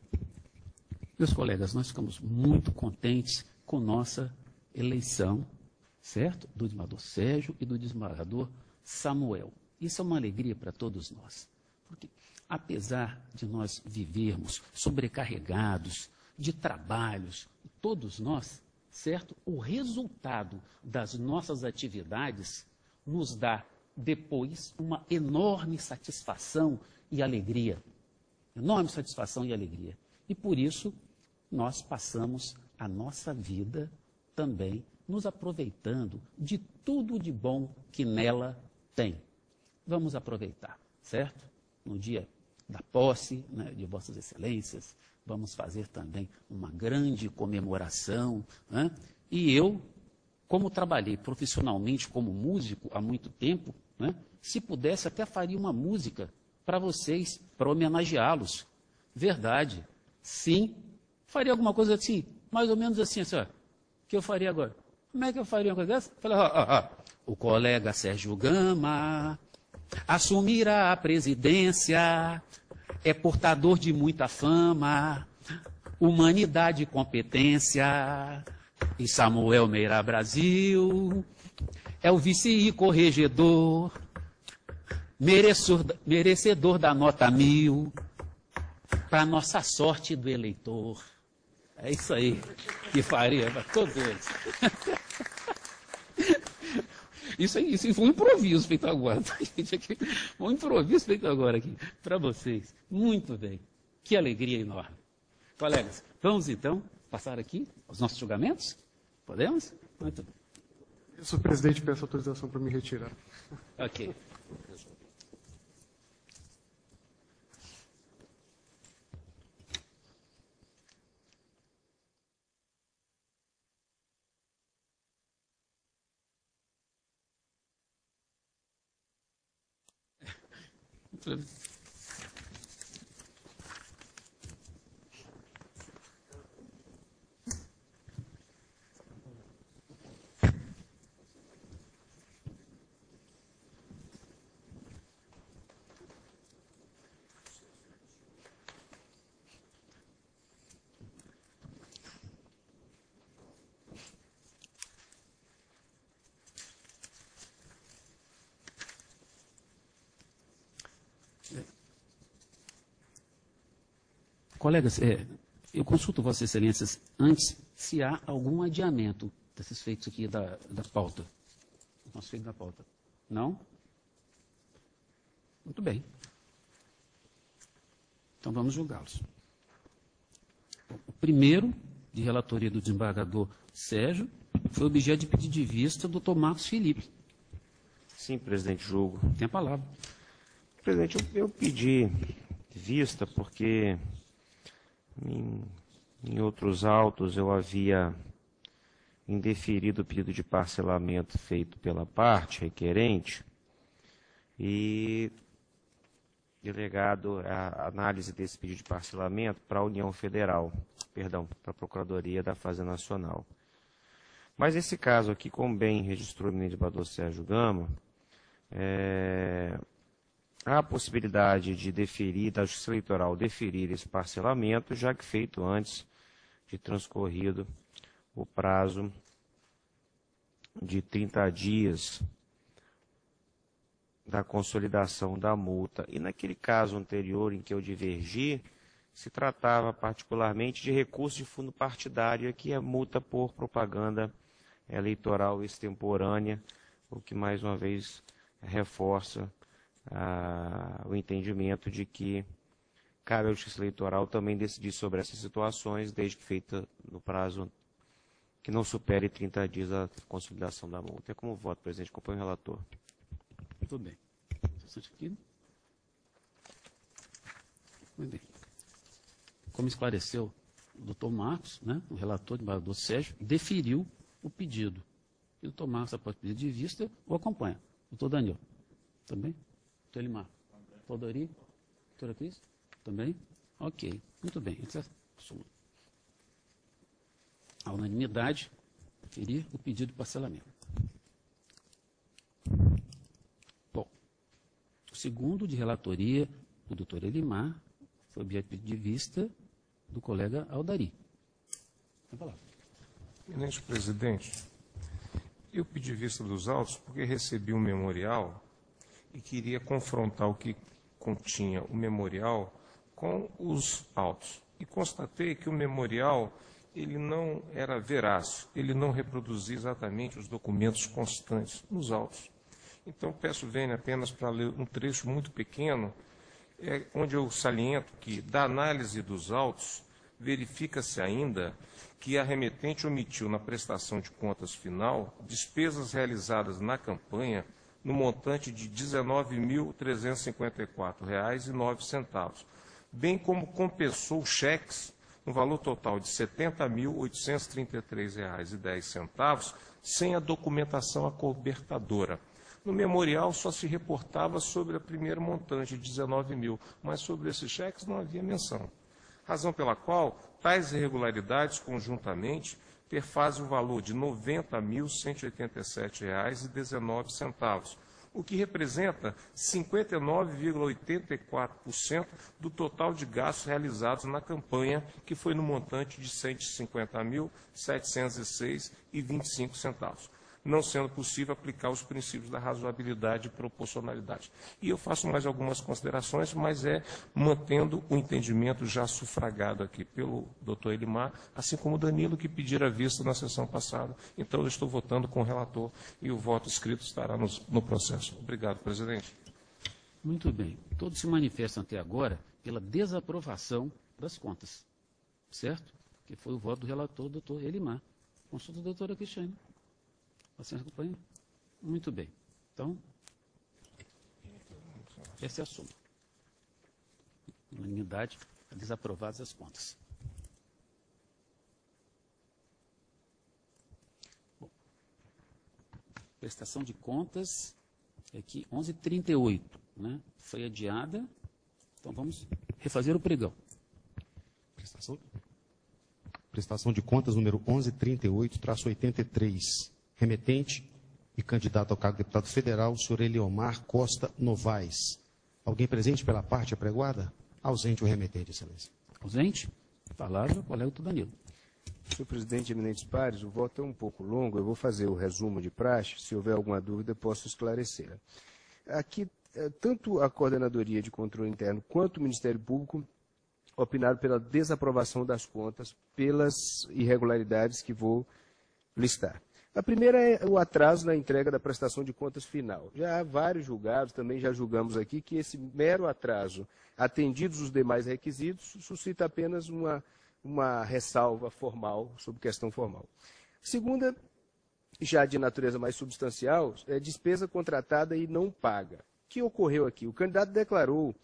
Meus colegas, nós ficamos muito contentes com nossa eleição, certo? Do desembargador Sérgio e do desembargador Samuel. Isso é uma alegria para todos nós. Porque, apesar de nós vivermos sobrecarregados de trabalhos, todos nós, certo? O resultado das nossas atividades nos dá, depois, uma enorme satisfação e alegria. Enorme satisfação e alegria. E, por isso, nós passamos a nossa vida também nos aproveitando de tudo de bom que nela tem. Vamos aproveitar, certo? No dia da posse, né, de Vossas Excelências, vamos fazer também uma grande comemoração. Né? E eu, como trabalhei profissionalmente como músico há muito tempo, né, se pudesse até faria uma música para vocês, para homenageá-los. Verdade, sim. Faria alguma coisa assim, mais ou menos assim, assim ó, que eu faria agora. Como é que eu faria uma coisa dessa? Falei, ó, ó, ó, o colega Sérgio Gama assumirá a presidência, é portador de muita fama, humanidade e competência, e Samuel Meira Brasil é o vice e corregedor, merecedor, merecedor da nota mil, para nossa sorte do eleitor. É isso aí que faria para todos eles. Isso, aí, isso foi um improviso feito agora. Um improviso feito agora aqui para vocês. Muito bem. Que alegria enorme. Colegas, vamos então passar aqui aos nossos julgamentos? Podemos? Muito bem. Eu sou presidente e peço autorização para me retirar. Ok. Colegas, é, eu consulto Vossas Excelências antes se há algum adiamento desses feitos aqui da, da pauta. Nosso feito da pauta. Não? Muito bem. Então vamos julgá-los. O primeiro, de relatoria do desembargador Sérgio, foi objeto de pedido de vista do doutor Marcos Felipe. Sim, presidente, julgo. Tem a palavra. Presidente, eu, eu pedi vista porque em, em outros autos eu havia indeferido o pedido de parcelamento feito pela parte requerente e delegado a análise desse pedido de parcelamento para a União Federal, perdão, para a Procuradoria da Fazenda Nacional. Mas esse caso aqui, como bem registrou o ministro desembargador Sérgio Gama, é, há a possibilidade de deferir, da Justiça Eleitoral deferir esse parcelamento, já que feito antes de transcorrido o prazo de trinta dias da consolidação da multa. E naquele caso anterior em que eu divergi, se tratava particularmente de recurso de fundo partidário, que é multa por propaganda eleitoral extemporânea, o que mais uma vez reforça ah, o entendimento de que cabe à Justiça Eleitoral também decidir sobre essas situações, desde que feita no prazo que não supere trinta dias a consolidação da multa. É como voto, presidente. Acompanho o relator. Tudo bem. Aqui. Muito bem. Como esclareceu o doutor Marcos, né, o relator do desembargador Sérgio, deferiu o pedido. E o doutor Marcos, após pedir de vista, o acompanha. Doutor Daniel, também? Doutor Elimar? Doutor Dori? Doutora Cris? Também? Ok. Muito bem. A unanimidade, deferir o pedido de parcelamento. Bom, o segundo de relatoria, o doutor Elimar, foi objeto de pedido de vista do colega Aldari. Tem a palavra. Eminente presidente, eu pedi vista dos autos porque recebi um memorial e queria confrontar o que continha o memorial com os autos. E constatei que o memorial ele não era veraz, ele não reproduzia exatamente os documentos constantes nos autos. Então, peço vênia apenas para ler um trecho muito pequeno, é, onde eu saliento que, da análise dos autos, verifica-se ainda que a remetente omitiu na prestação de contas final despesas realizadas na campanha no montante de dezenove mil trezentos e cinquenta e quatro reais e nove centavos, bem como compensou cheques no valor total de setenta mil oitocentos e trinta e três reais e dez centavos, sem a documentação acobertadora. No memorial só se reportava sobre a primeira montante, de dezenove mil, mas sobre esses cheques não havia menção. Razão pela qual tais irregularidades, conjuntamente, perfazem o valor de noventa mil cento e oitenta e sete reais e dezenove centavos, o que representa cinquenta e nove vírgula oitenta e quatro por cento do total de gastos realizados na campanha, que foi no montante de cento e cinquenta mil setecentos e seis reais e vinte e cinco centavos. Não sendo possível aplicar os princípios da razoabilidade e proporcionalidade. E eu faço mais algumas considerações, mas é mantendo o entendimento já sufragado aqui pelo doutor Elimar, assim como o Danilo, que pedira vista na sessão passada. Então, eu estou votando com o relator e o voto escrito estará no, no processo. Obrigado, presidente. Muito bem. Todos se manifestam até agora pela desaprovação das contas, certo? Que foi o voto do relator, doutor Elimar. Consulta a doutora Cristiane. A senhora acompanha? Muito bem. Então, essa é a soma. Unanimidade, desaprovadas as contas. Bom, prestação de contas, é aqui, onze e trinta e oito. né, foi adiada. Então vamos refazer o pregão. Prestação, prestação de contas número onze trinta e oito traço oitenta e três. Remetente e candidato ao cargo de deputado federal, o senhor Eliomar Costa Novaes. Alguém presente pela parte apregoada? Ausente o remetente, excelência. Ausente? Palavra, colega do Danilo. Senhor presidente, eminentes pares, o voto é um pouco longo, eu vou fazer o resumo de praxe, se houver alguma dúvida, posso esclarecer. Aqui, tanto a Coordenadoria de Controle Interno quanto o Ministério Público opinaram pela desaprovação das contas, pelas irregularidades que vou listar. A primeira é o atraso na entrega da prestação de contas final. Já há vários julgados, também já julgamos aqui, que esse mero atraso, atendidos os demais requisitos, suscita apenas uma, uma ressalva formal sobre questão formal. Segunda, já de natureza mais substancial, é despesa contratada e não paga. O que ocorreu aqui? O candidato declarou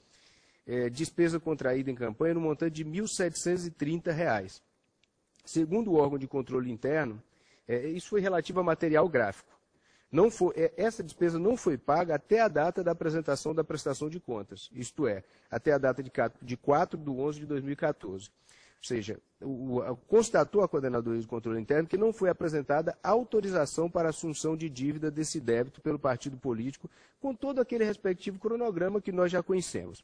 é, despesa contraída em campanha no montante de mil setecentos e trinta reais. Segundo o órgão de controle interno, é, isso foi relativo a material gráfico. Não foi, é, essa despesa não foi paga até a data da apresentação da prestação de contas, isto é, até a data de, de quatro de onze de dois mil e quatorze. Ou seja, o, o, constatou a Coordenadoria de Controle Interno que não foi apresentada autorização para assunção de dívida desse débito pelo partido político, com todo aquele respectivo cronograma que nós já conhecemos.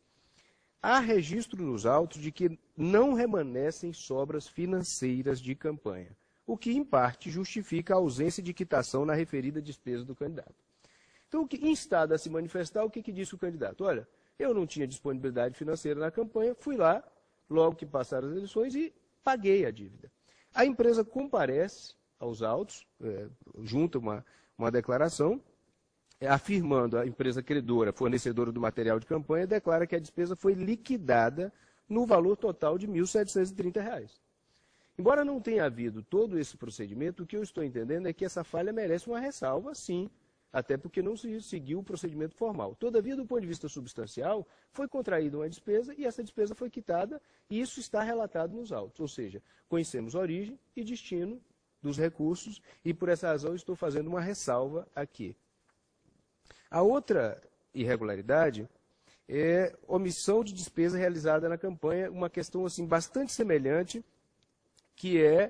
Há registro nos autos de que não remanescem sobras financeiras de campanha, o que, em parte, justifica a ausência de quitação na referida despesa do candidato. Então, o que instado a se manifestar, o que, que disse o candidato? Olha, eu não tinha disponibilidade financeira na campanha, fui lá, logo que passaram as eleições, e paguei a dívida. A empresa comparece aos autos, é, junta uma, uma declaração, é, afirmando a empresa credora, fornecedora do material de campanha, declara que a despesa foi liquidada no valor total de mil setecentos e trinta reais. Embora não tenha havido todo esse procedimento, o que eu estou entendendo é que essa falha merece uma ressalva, sim, até porque não se seguiu o procedimento formal. Todavia, do ponto de vista substancial, foi contraída uma despesa e essa despesa foi quitada, e isso está relatado nos autos. Ou seja, conhecemos a origem e destino dos recursos e, por essa razão, estou fazendo uma ressalva aqui. A outra irregularidade é omissão de despesa realizada na campanha, uma questão assim bastante semelhante, que é,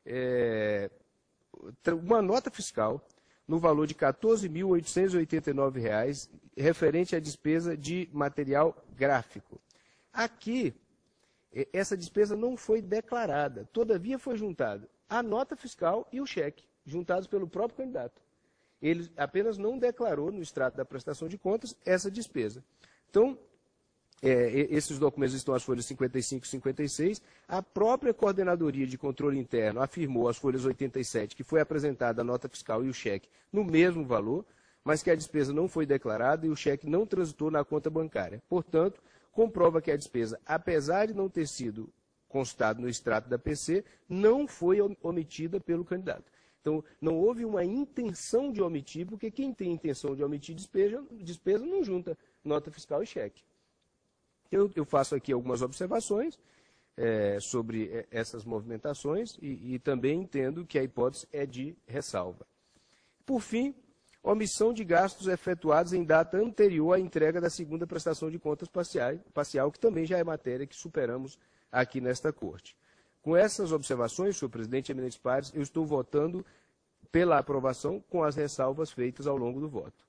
é uma nota fiscal no valor de quatorze mil oitocentos e oitenta e nove reais, referente à despesa de material gráfico. Aqui, essa despesa não foi declarada, todavia foi juntada a nota fiscal e o cheque, juntados pelo próprio candidato. Ele apenas não declarou no extrato da prestação de contas essa despesa. Então, É, esses documentos estão as folhas cinquenta e cinco e cinquenta e seis. A própria Coordenadoria de Controle Interno afirmou as folhas oitenta e sete que foi apresentada a nota fiscal e o cheque no mesmo valor, mas que a despesa não foi declarada e o cheque não transitou na conta bancária. Portanto, comprova que a despesa, apesar de não ter sido constado no extrato da P C, não foi omitida pelo candidato. Então, não houve uma intenção de omitir, porque quem tem intenção de omitir despesa, despesa não junta nota fiscal e cheque. Eu, eu faço aqui algumas observações é, sobre essas movimentações e, e também entendo que a hipótese é de ressalva. Por fim, omissão de gastos efetuados em data anterior à entrega da segunda prestação de contas parcial, parcial, que também já é matéria que superamos aqui nesta Corte. Com essas observações, senhor presidente e eminentes pares, eu estou votando pela aprovação com as ressalvas feitas ao longo do voto.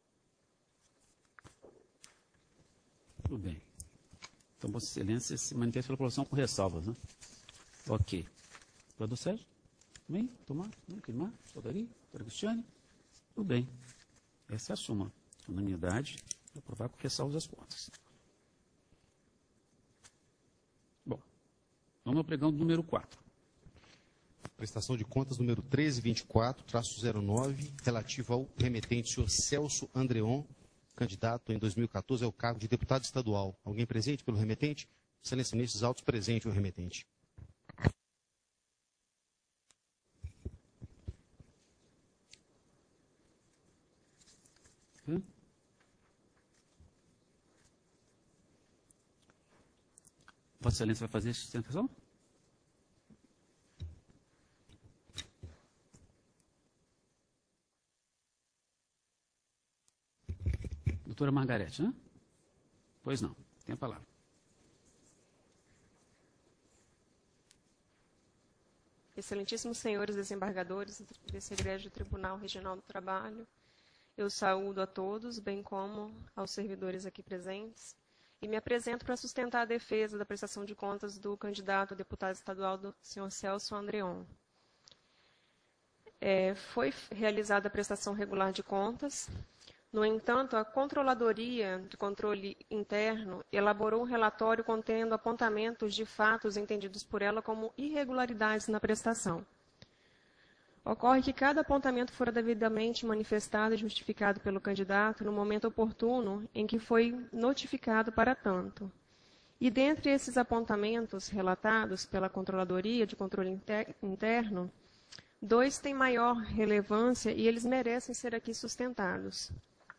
Tudo bem. Então, Vossa Excelência se manifesta pela aprovação com ressalvas, né? Ok. Doutor Sérgio? Também? Tomar? Queimar? Soldari? Doutora Cristiane? Tudo bem. Essa é a suma. Unanimidade. Aprovar com ressalvas as contas. Bom. Vamos ao pregão do número quatro. Prestação de contas número treze vinte e quatro traço zero nove, relativo ao remetente senhor Celso Andreon, candidato em dois mil e quatorze ao cargo de deputado estadual. Alguém presente pelo remetente? Excelência, nesses autos, presente o remetente. Hum? Vossa Excelência vai fazer sustentação? Doutora Margarete, né? Pois não. Tem a palavra. Excelentíssimos senhores desembargadores desse egrégio Tribunal Regional do Trabalho, eu saúdo a todos, bem como aos servidores aqui presentes, e me apresento para sustentar a defesa da prestação de contas do candidato a deputado estadual, do senhor Celso Andreon. É, foi realizada a prestação regular de contas. No entanto, a Controladoria de Controle Interno elaborou um relatório contendo apontamentos de fatos entendidos por ela como irregularidades na prestação. Ocorre que cada apontamento fora devidamente manifestado e justificado pelo candidato no momento oportuno em que foi notificado para tanto. E dentre esses apontamentos relatados pela Controladoria de Controle Interno, dois têm maior relevância e eles merecem ser aqui sustentados.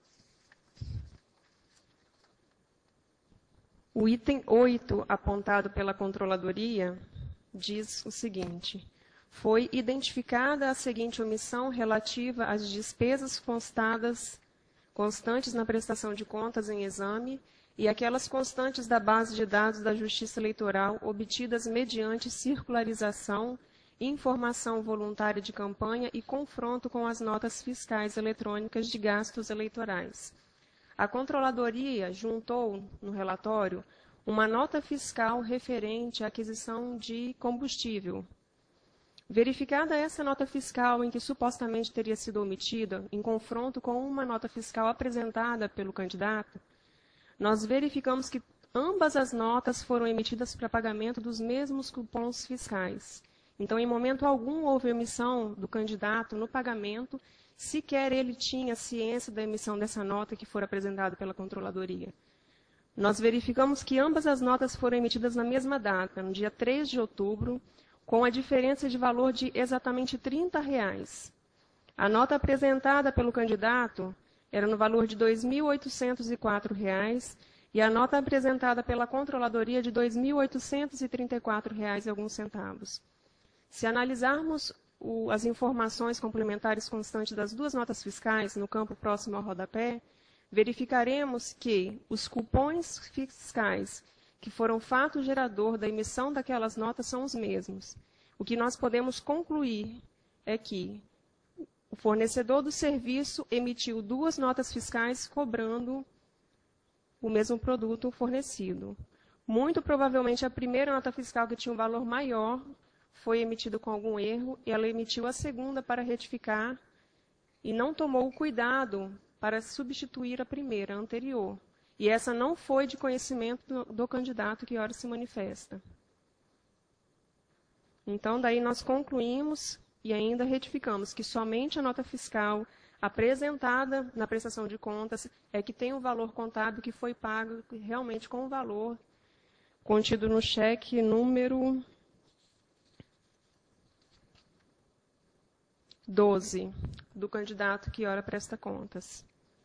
O item oito, apontado pela Controladoria, diz o seguinte: foi identificada a seguinte omissão relativa às despesas constadas, constantes na prestação de contas em exame e aquelas constantes da base de dados da Justiça Eleitoral obtidas mediante circularização, informação voluntária de campanha e confronto com as notas fiscais eletrônicas de gastos eleitorais. A Controladoria juntou, no relatório, uma nota fiscal referente à aquisição de combustível. Verificada essa nota fiscal em que supostamente teria sido omitida, em confronto com uma nota fiscal apresentada pelo candidato, nós verificamos que ambas as notas foram emitidas para pagamento dos mesmos cupons fiscais. Então, em momento algum, houve omissão do candidato no pagamento, sequer ele tinha ciência da emissão dessa nota que for apresentada pela Controladoria. Nós verificamos que ambas as notas foram emitidas na mesma data, no dia três de outubro, com a diferença de valor de exatamente trinta reais. A nota apresentada pelo candidato era no valor de dois mil oitocentos e quatro reais e a nota apresentada pela Controladoria de dois mil oitocentos e trinta e quatro reais e alguns centavos. Se analisarmos o, as informações complementares constantes das duas notas fiscais no campo próximo ao rodapé, verificaremos que os cupons fiscais que foram fato gerador da emissão daquelas notas são os mesmos. O que nós podemos concluir é que o fornecedor do serviço emitiu duas notas fiscais cobrando o mesmo produto fornecido. Muito provavelmente a primeira nota fiscal, que tinha um valor maior, foi emitida com algum erro, e ela emitiu a segunda para retificar e não tomou o cuidado para substituir a primeira, a anterior. E essa não foi de conhecimento do, do candidato que ora se manifesta. Então, daí nós concluímos e ainda retificamos que somente a nota fiscal apresentada na prestação de contas é que tem o valor contábil que foi pago realmente com o valor contido no cheque número doze, do candidato que ora presta contas.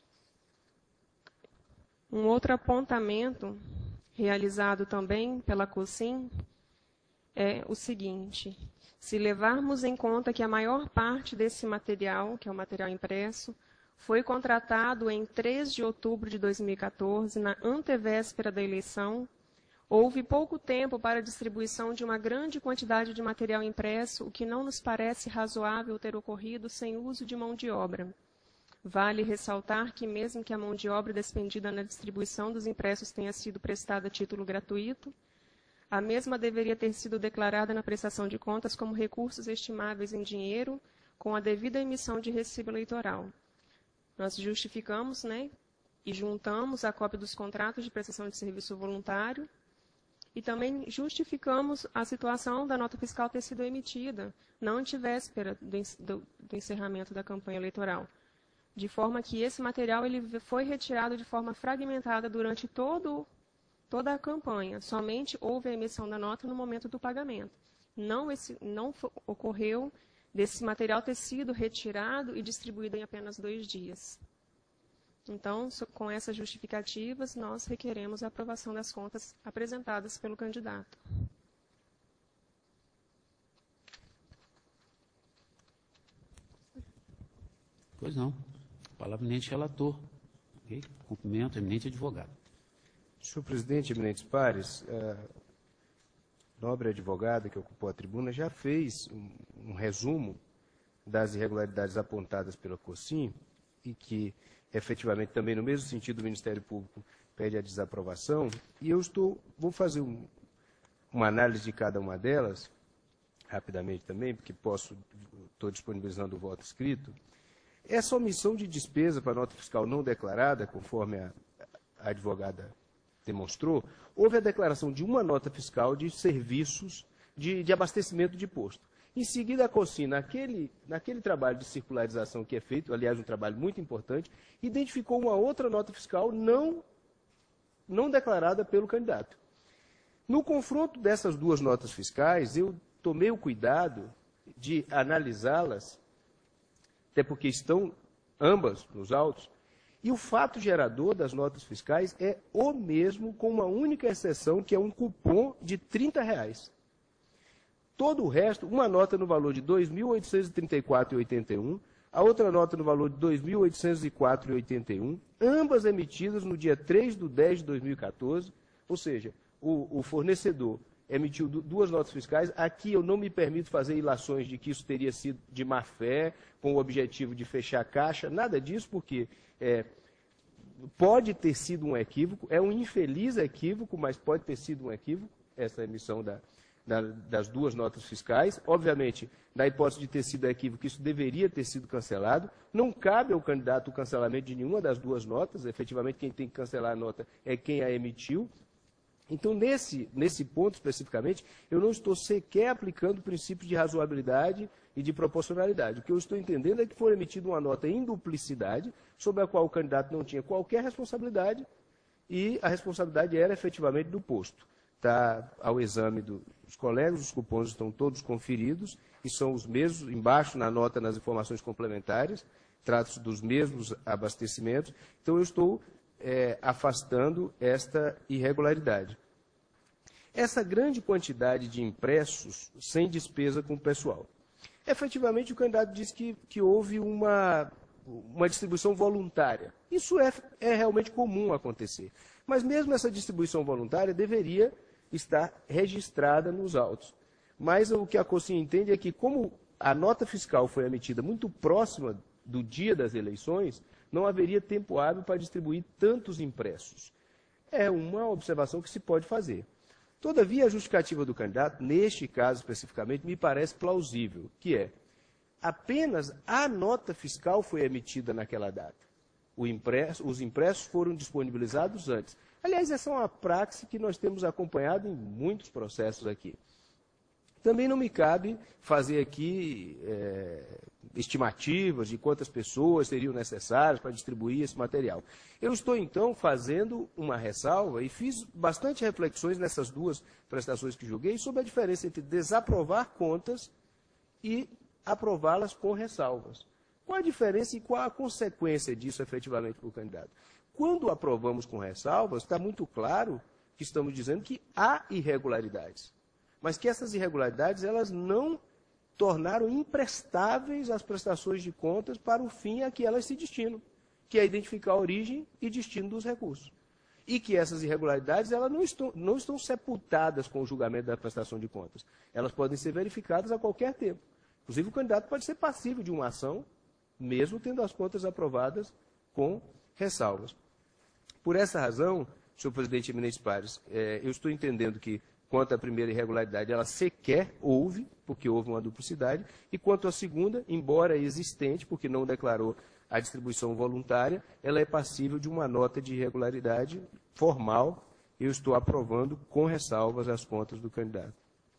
Um outro apontamento realizado também pela COSIM é o seguinte: se levarmos em conta que a maior parte desse material, que é o material impresso, foi contratado em três de outubro de dois mil e quatorze, na antevéspera da eleição, houve pouco tempo para a distribuição de uma grande quantidade de material impresso, o que não nos parece razoável ter ocorrido sem uso de mão de obra. Vale ressaltar que, mesmo que a mão de obra despendida na distribuição dos impressos tenha sido prestada a título gratuito, a mesma deveria ter sido declarada na prestação de contas como recursos estimáveis em dinheiro, com a devida emissão de recibo eleitoral. Nós justificamos, né, e juntamos a cópia dos contratos de prestação de serviço voluntário, e também justificamos a situação da nota fiscal ter sido emitida na antevéspera do, do, do encerramento da campanha eleitoral, de forma que esse material ele foi retirado de forma fragmentada durante todo, toda a campanha. Somente houve a emissão da nota no momento do pagamento. Não, esse, não ocorreu desse material ter sido retirado e distribuído em apenas dois dias. Então, com essas justificativas, nós requeremos a aprovação das contas apresentadas pelo candidato. Pois não. Palavra eminente relator. Okay? Cumprimento, eminente advogado. Senhor presidente, eminentes pares, a nobre advogada que ocupou a tribuna já fez um, um resumo das irregularidades apontadas pela COSIM e que, efetivamente, também no mesmo sentido, o Ministério Público pede a desaprovação, e eu estou, vou fazer um, uma análise de cada uma delas, rapidamente também, porque posso, estou disponibilizando o voto escrito. Essa omissão de despesa para nota fiscal não declarada, conforme a, a advogada demonstrou, houve a declaração de uma nota fiscal de serviços de, de abastecimento de posto. Em seguida, a COSIM, naquele, naquele trabalho de circularização que é feito, aliás, um trabalho muito importante, identificou uma outra nota fiscal não, não declarada pelo candidato. No confronto dessas duas notas fiscais, eu tomei o cuidado de analisá-las, até porque estão ambas nos autos, e o fato gerador das notas fiscais é o mesmo, com uma única exceção, que é um cupom de trinta reais. Todo o resto, uma nota no valor de dois mil oitocentos e trinta e quatro reais e oitenta e um centavos, a outra nota no valor de dois mil oitocentos e quatro reais e oitenta e um centavos, ambas emitidas no dia três de dez de dois mil e quatorze, ou seja, o, o fornecedor emitiu duas notas fiscais. Aqui eu não me permito fazer ilações de que isso teria sido de má fé, com o objetivo de fechar a caixa, nada disso, porque é, pode ter sido um equívoco, é um infeliz equívoco, mas pode ter sido um equívoco, essa emissão da, da, das duas notas fiscais. Obviamente, na hipótese de ter sido equívoco, isso deveria ter sido cancelado. Não cabe ao candidato o cancelamento de nenhuma das duas notas, efetivamente quem tem que cancelar a nota é quem a emitiu. Então, nesse, nesse ponto especificamente, eu não estou sequer aplicando princípios de razoabilidade e de proporcionalidade. O que eu estou entendendo é que foi emitida uma nota em duplicidade, sobre a qual o candidato não tinha qualquer responsabilidade, e a responsabilidade era efetivamente do posto. Está ao exame do, dos colegas, os cupons estão todos conferidos, e são os mesmos, embaixo na nota, nas informações complementares, trata-se dos mesmos abastecimentos. Então, eu estou É, afastando esta irregularidade. Essa grande quantidade de impressos sem despesa com o pessoal. Efetivamente, o candidato disse que, que houve uma, uma distribuição voluntária. Isso é, é realmente comum acontecer. Mas mesmo essa distribuição voluntária deveria estar registrada nos autos. Mas o que a COSIM entende é que, como a nota fiscal foi emitida muito próxima do dia das eleições, não haveria tempo hábil para distribuir tantos impressos. É uma observação que se pode fazer. Todavia, a justificativa do candidato, neste caso especificamente, me parece plausível, que é, apenas a nota fiscal foi emitida naquela data. O impresso, os impressos foram disponibilizados antes. Aliás, essa é uma prática que nós temos acompanhado em muitos processos aqui. Também não me cabe fazer aqui é, estimativas de quantas pessoas seriam necessárias para distribuir esse material. Eu estou, então, fazendo uma ressalva e fiz bastante reflexões nessas duas prestações que julguei sobre a diferença entre desaprovar contas e aprová-las com ressalvas. Qual a diferença e qual a consequência disso efetivamente para o candidato? Quando aprovamos com ressalvas, está muito claro que estamos dizendo que há irregularidades, mas que essas irregularidades elas não tornaram imprestáveis as prestações de contas para o fim a que elas se destinam, que é identificar a origem e destino dos recursos. E que essas irregularidades elas não, estão, não estão sepultadas com o julgamento da prestação de contas. Elas podem ser verificadas a qualquer tempo. Inclusive, o candidato pode ser passível de uma ação, mesmo tendo as contas aprovadas com ressalvas. Por essa razão, senhor presidente eminentes pares, é, eu estou entendendo que, quanto à primeira irregularidade, ela sequer houve, porque houve uma duplicidade, e quanto à segunda, embora existente, porque não declarou a distribuição voluntária, ela é passível de uma nota de irregularidade formal. Eu estou aprovando com ressalvas as contas do candidato.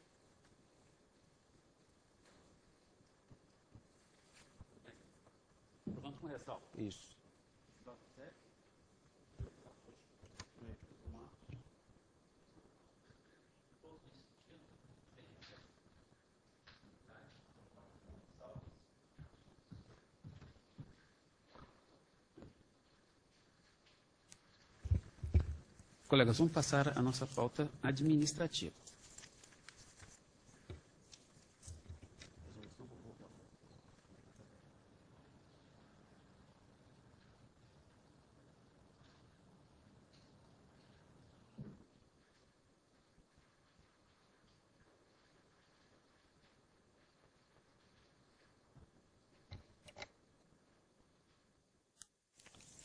Aprovando com ressalva. Isso. Colegas, vamos passar a nossa pauta administrativa.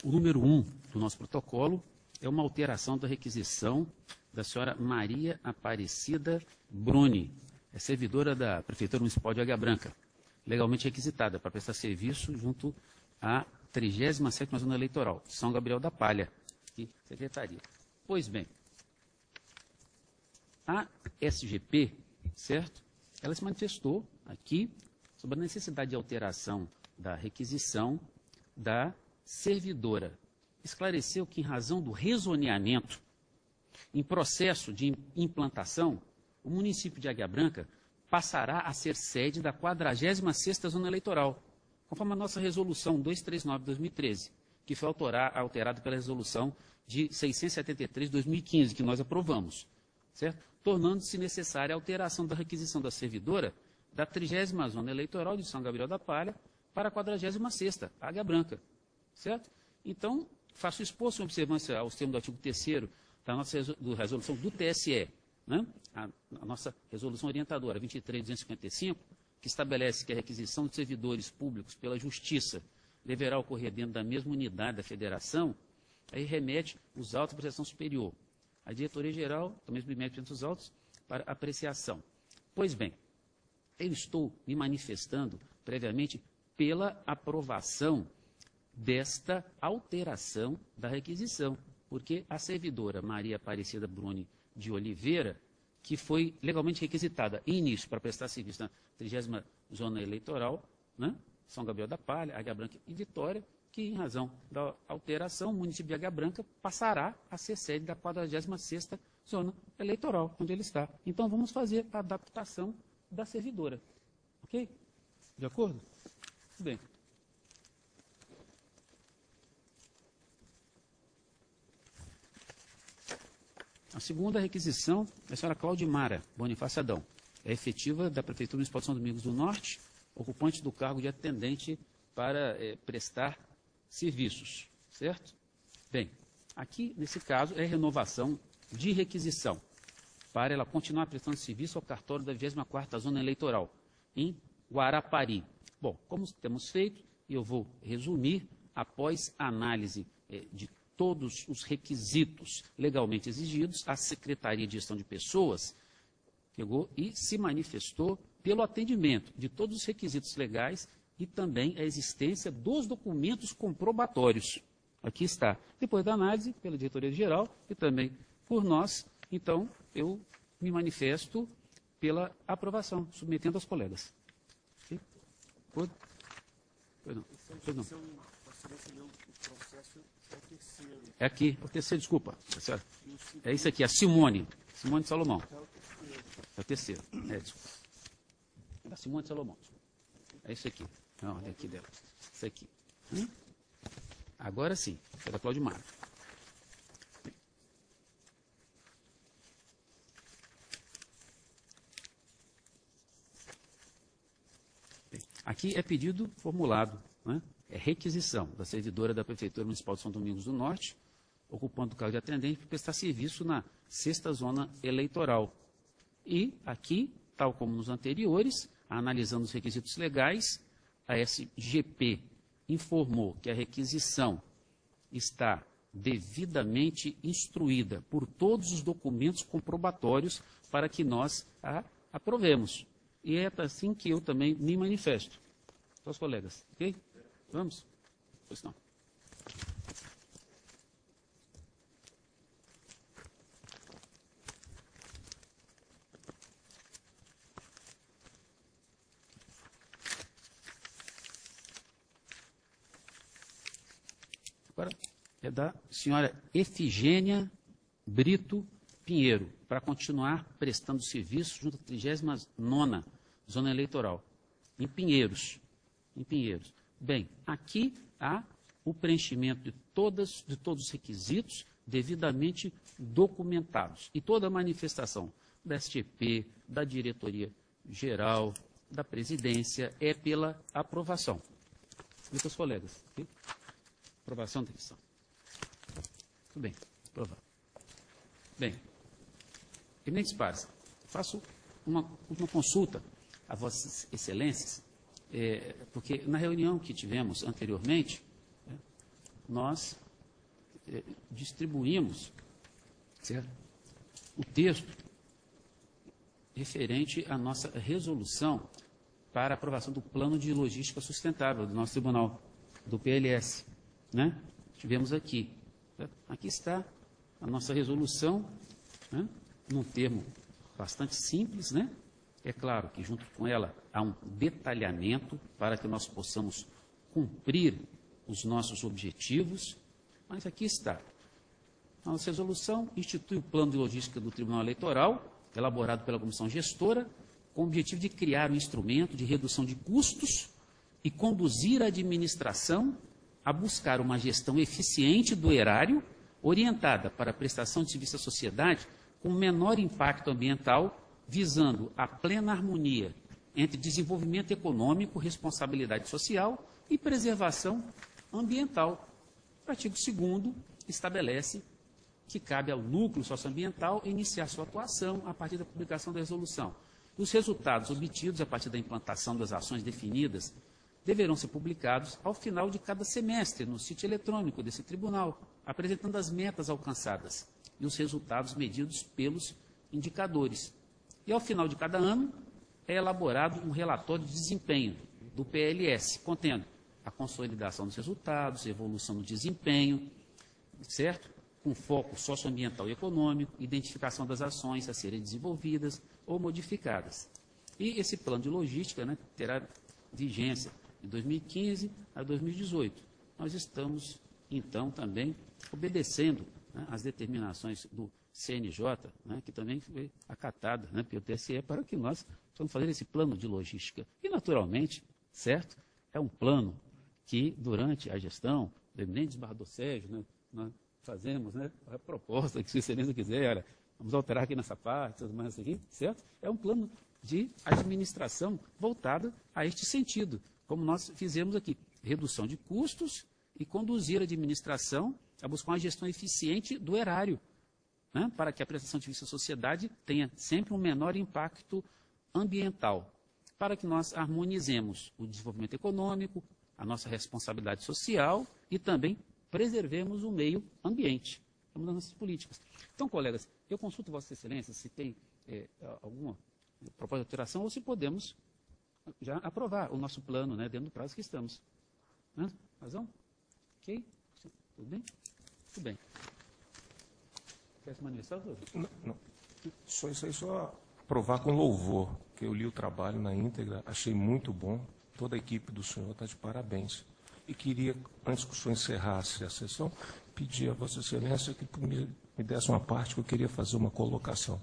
O número um do nosso protocolo é uma alteração da requisição da senhora Maria Aparecida Bruni, é servidora da Prefeitura Municipal de Águia Branca, legalmente requisitada para prestar serviço junto à trigésima sétima Zona Eleitoral, São Gabriel da Palha, e Secretaria. Pois bem, a S G P, certo? Ela se manifestou aqui sobre a necessidade de alteração da requisição da servidora. Esclareceu que, em razão do rezoneamento, em processo de implantação, o município de Águia Branca passará a ser sede da quadragésima sexta Zona Eleitoral, conforme a nossa resolução duzentos e trinta e nove de dois mil e treze, que foi alterada pela resolução de seiscentos e setenta e três de dois mil e quinze, que nós aprovamos, certo? Tornando-se necessária a alteração da requisição da servidora da trigésima Zona Eleitoral de São Gabriel da Palha para a quadragésima sexta, Águia Branca, certo? Então, faço expor em observância aos termos do artigo terceiro da nossa resolução do T S E, né? a, a nossa resolução orientadora vinte e três mil duzentos e cinquenta e cinco, que estabelece que a requisição de servidores públicos pela Justiça deverá ocorrer dentro da mesma unidade da federação, aí remete os autos de prestação superior. A diretoria-geral também submete os autos para apreciação. Pois bem, eu estou me manifestando previamente pela aprovação desta alteração da requisição, porque a servidora Maria Aparecida Bruni de Oliveira, que foi legalmente requisitada em início para prestar serviço na trigésima Zona Eleitoral, né, São Gabriel da Palha, Águia Branca e Vitória, que, em razão da alteração, o município de Águia Branca passará a ser sede da quadragésima sexta Zona Eleitoral, onde ele está. Então, vamos fazer a adaptação da servidora. Ok? De acordo? Tudo bem. A segunda requisição é a senhora Claudimara Bonifácio Adão, é efetiva da Prefeitura Municipal de São Domingos do Norte, ocupante do cargo de atendente para é, prestar serviços, certo? Bem, aqui, nesse caso, é renovação de requisição para ela continuar prestando serviço ao cartório da vigésima quarta Zona Eleitoral, em Guarapari. Bom, como temos feito, eu vou resumir, após análise é, de todos os requisitos legalmente exigidos, a Secretaria de Gestão de Pessoas pegou e se manifestou pelo atendimento de todos os requisitos legais e também a existência dos documentos comprobatórios. Aqui está. Depois da análise pela diretoria-geral e também por nós, então, eu me manifesto pela aprovação, submetendo aos colegas. Okay? Pode? Pois não. Pois não. É aqui, o terceiro, desculpa. É isso aqui, a Simone. Simone Salomão. É o terceiro. É, desculpa. Da Simone Salomão. É isso aqui. Não, é aqui dela. Isso aqui. Hum? Agora sim, é da Claudimar. Aqui é pedido formulado, né? É requisição da servidora da Prefeitura Municipal de São Domingos do Norte, ocupando o cargo de atendente para prestar serviço na sexta Zona Eleitoral. E aqui, tal como nos anteriores, analisando os requisitos legais, a S G P informou que a requisição está devidamente instruída por todos os documentos comprobatórios para que nós a aprovemos. E é assim que eu também me manifesto. Os colegas, ok? Vamos? Pois não. Agora é da senhora Efigênia Brito Pinheiro, para continuar prestando serviço junto à trigésima nona Zona Eleitoral, em Pinheiros. Em Pinheiros. Bem, aqui há o preenchimento de, todas, de todos os requisitos devidamente documentados. E toda a manifestação da S G P, da diretoria geral, da presidência, é pela aprovação. Meus colegas, okay? Aprovação da requisição. Tudo bem, aprovado. Bem, eminentes pares, faço uma, uma consulta a vossas excelências, é, porque na reunião que tivemos anteriormente, é, nós eh, distribuímos, certo, o texto referente à nossa resolução para aprovação do Plano de Logística Sustentável do nosso Tribunal, do P L S. Né? Tivemos aqui. Certo? Aqui está a nossa resolução, né? Num termo bastante simples, né? É claro que junto com ela há um detalhamento para que nós possamos cumprir os nossos objetivos, mas aqui está. A nossa resolução institui o plano de logística do Tribunal Eleitoral, elaborado pela Comissão Gestora, com o objetivo de criar um instrumento de redução de custos e conduzir a administração a buscar uma gestão eficiente do erário, orientada para a prestação de serviço à sociedade com menor impacto ambiental, visando a plena harmonia entre desenvolvimento econômico, responsabilidade social e preservação ambiental. O artigo segundo estabelece que cabe ao núcleo socioambiental iniciar sua atuação a partir da publicação da resolução. Os resultados obtidos a partir da implantação das ações definidas deverão ser publicados ao final de cada semestre no sítio eletrônico desse tribunal, apresentando as metas alcançadas e os resultados medidos pelos indicadores. E ao final de cada ano é elaborado um relatório de desempenho do P L S, contendo a consolidação dos resultados, evolução do desempenho, certo? Com foco socioambiental e econômico, identificação das ações a serem desenvolvidas ou modificadas. E esse plano de logística, né, terá vigência de dois mil e quinze a dois mil e dezoito. Nós estamos, então, também obedecendo, né, as determinações do C N J, né, que também foi acatada, né, pelo T S E, para que nós possamos fazer esse plano de logística. E, naturalmente, certo, é um plano que, durante a gestão do eminente desembargador Sérgio, né, nós fazemos, né, a proposta que se excelência quiser, olha, vamos alterar aqui nessa parte, tudo mais aqui, certo? É um plano de administração voltada a este sentido, como nós fizemos aqui, redução de custos e conduzir a administração a buscar uma gestão eficiente do erário, né, para que a prestação de serviço à sociedade tenha sempre um menor impacto ambiental, para que nós harmonizemos o desenvolvimento econômico, a nossa responsabilidade social e também preservemos o meio ambiente. Vamos das nossas políticas. Então, colegas, eu consulto Vossa Excelência se tem é, alguma proposta de alteração ou se podemos já aprovar o nosso plano, né, dentro do prazo que estamos. Né? Razão? Ok? Tudo bem? Tudo bem. Quer se manifestar, doutor? Não, não. Só isso aí, só aprovar com louvor, que eu li o trabalho na íntegra, achei muito bom. Toda a equipe do senhor está de parabéns. E queria, antes que o senhor encerrasse a sessão, pedir a Vossa Excelência que me, me desse uma parte que eu queria fazer uma colocação.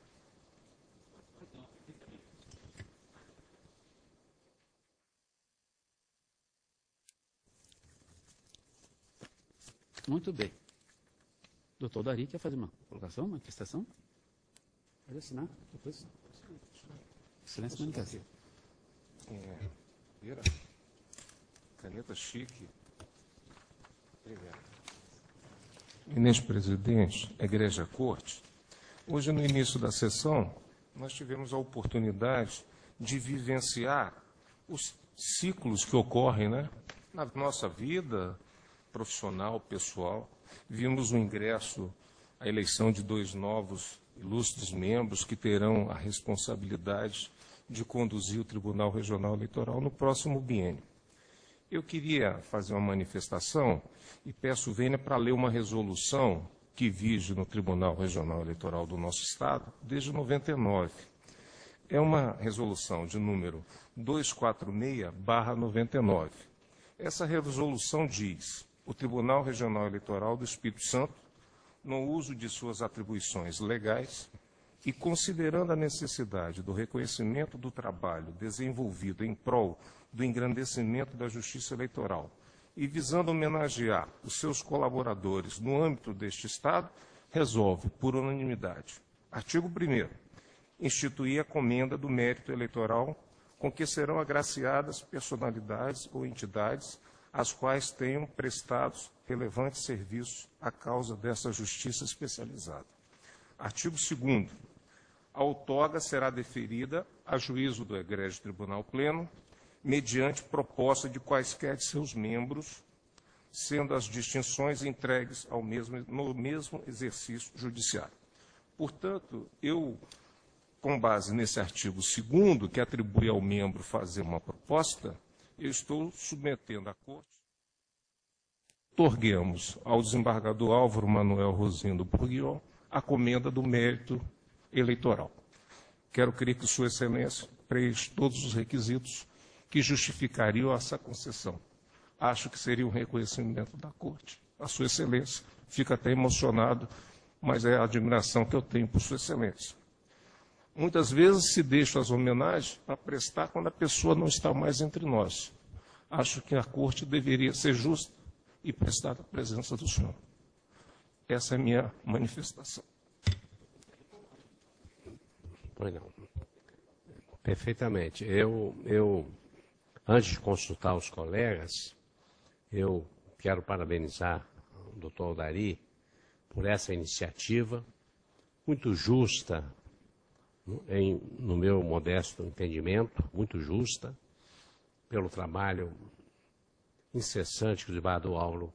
Muito bem. Doutor Dari, quer fazer uma colocação, uma manifestação? Pode assinar, depois. Excelência manifesta. É, vira. Caneta chique. Obrigado. Eminente presidente, Igreja Corte, hoje no início da sessão, nós tivemos a oportunidade de vivenciar os ciclos que ocorrem, né, na nossa vida profissional, pessoal. Vimos o ingresso, a eleição de dois novos ilustres membros que terão a responsabilidade de conduzir o Tribunal Regional Eleitoral no próximo biênio. Eu queria fazer uma manifestação e peço vênia para ler uma resolução que vige no Tribunal Regional Eleitoral do nosso Estado desde noventa e nove. É uma resolução de número duzentos e quarenta e seis barra noventa e nove. Essa resolução diz: o Tribunal Regional Eleitoral do Espírito Santo, no uso de suas atribuições legais e considerando a necessidade do reconhecimento do trabalho desenvolvido em prol do engrandecimento da justiça eleitoral e visando homenagear os seus colaboradores no âmbito deste Estado, resolve, por unanimidade, artigo primeiro, instituir a comenda do mérito eleitoral com que serão agraciadas personalidades ou entidades as quais tenham prestado relevantes serviços à causa dessa justiça especializada. Artigo segundo, a outorga será deferida a juízo do Egrégio Tribunal Pleno, mediante proposta de quaisquer de seus membros, sendo as distinções entregues ao mesmo, no mesmo exercício judiciário. Portanto, eu, com base nesse artigo segundo, que atribui ao membro fazer uma proposta, eu estou submetendo à Corte. Otorguemos ao desembargador Álvaro Manuel Rosindo Bourguignon a comenda do mérito eleitoral. Quero crer que Sua Excelência preenche todos os requisitos que justificariam essa concessão. Acho que seria um reconhecimento da Corte. A Sua Excelência fica até emocionado, mas é a admiração que eu tenho por Sua Excelência. Muitas vezes se deixa as homenagens para prestar quando a pessoa não está mais entre nós. Acho que a Corte deveria ser justa e prestar a presença do senhor. Essa é a minha manifestação. Pois não. Perfeitamente. Eu, eu, antes de consultar os colegas, eu quero parabenizar o doutor Aldari por essa iniciativa, muito justa, em, no meu modesto entendimento, muito justa, pelo trabalho incessante que o desembargador Álvaro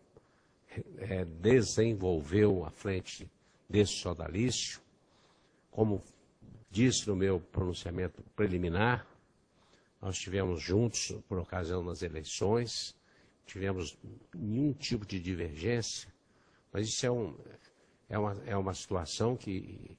é, desenvolveu à frente desse sodalício. Como disse no meu pronunciamento preliminar, nós estivemos juntos por ocasião das eleições, tivemos nenhum tipo de divergência, mas isso é, um, é, uma, é uma situação que,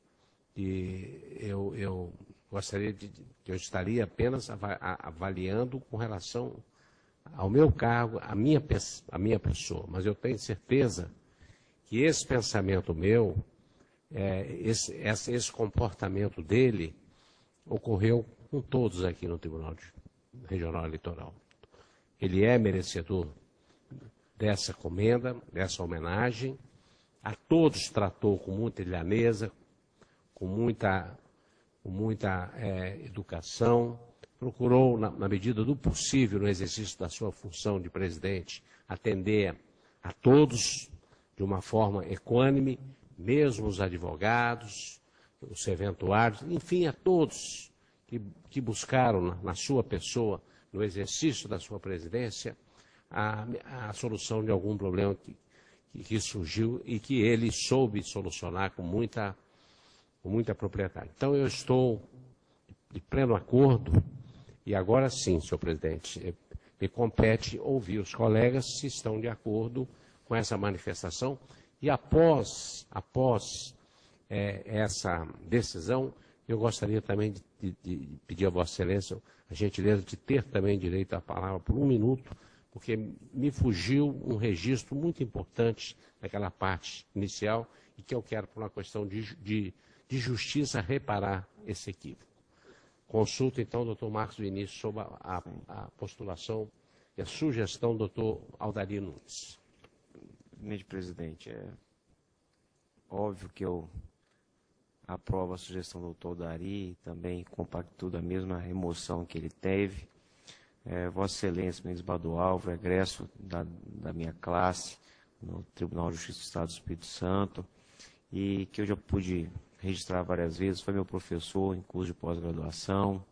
que eu, eu gostaria de, que eu estaria apenas avaliando com relação ao meu cargo, à minha, a minha pessoa, mas eu tenho certeza que esse pensamento meu, é, esse, esse, esse comportamento dele, ocorreu com todos aqui no Tribunal Regional Eleitoral. Ele é merecedor dessa comenda, dessa homenagem, a todos tratou com muita lhaneza, com muita, com muita é, educação, procurou, na, na medida do possível, no exercício da sua função de presidente, atender a todos de uma forma equânime, mesmo os advogados, os serventuários, enfim, a todos que, que buscaram na, na sua pessoa, no exercício da sua presidência, a, a solução de algum problema que, que, que surgiu e que ele soube solucionar com muita, com muita propriedade. Então, eu estou de pleno acordo. E agora sim, senhor presidente, me compete ouvir os colegas se estão de acordo com essa manifestação. E após, após é, essa decisão, eu gostaria também de, de, de pedir a Vossa Excelência a gentileza de ter também direito à palavra por um minuto, porque me fugiu um registro muito importante naquela parte inicial e que eu quero, por uma questão de, de, de justiça, reparar esse equívoco. Consulto, então, o doutor Marcos Vinícius sobre a, a, a postulação e a sugestão do doutor Aldari Nunes. Presidente, presidente, é óbvio que eu aprovo a sugestão do doutor Aldari e também compactuo da mesma emoção que ele teve. É, Vossa Excelência, ministro Bado Álvaro, egresso da, da minha classe no Tribunal de Justiça do Estado do Espírito Santo e que eu já pude registrar várias vezes, foi meu professor em curso de pós-graduação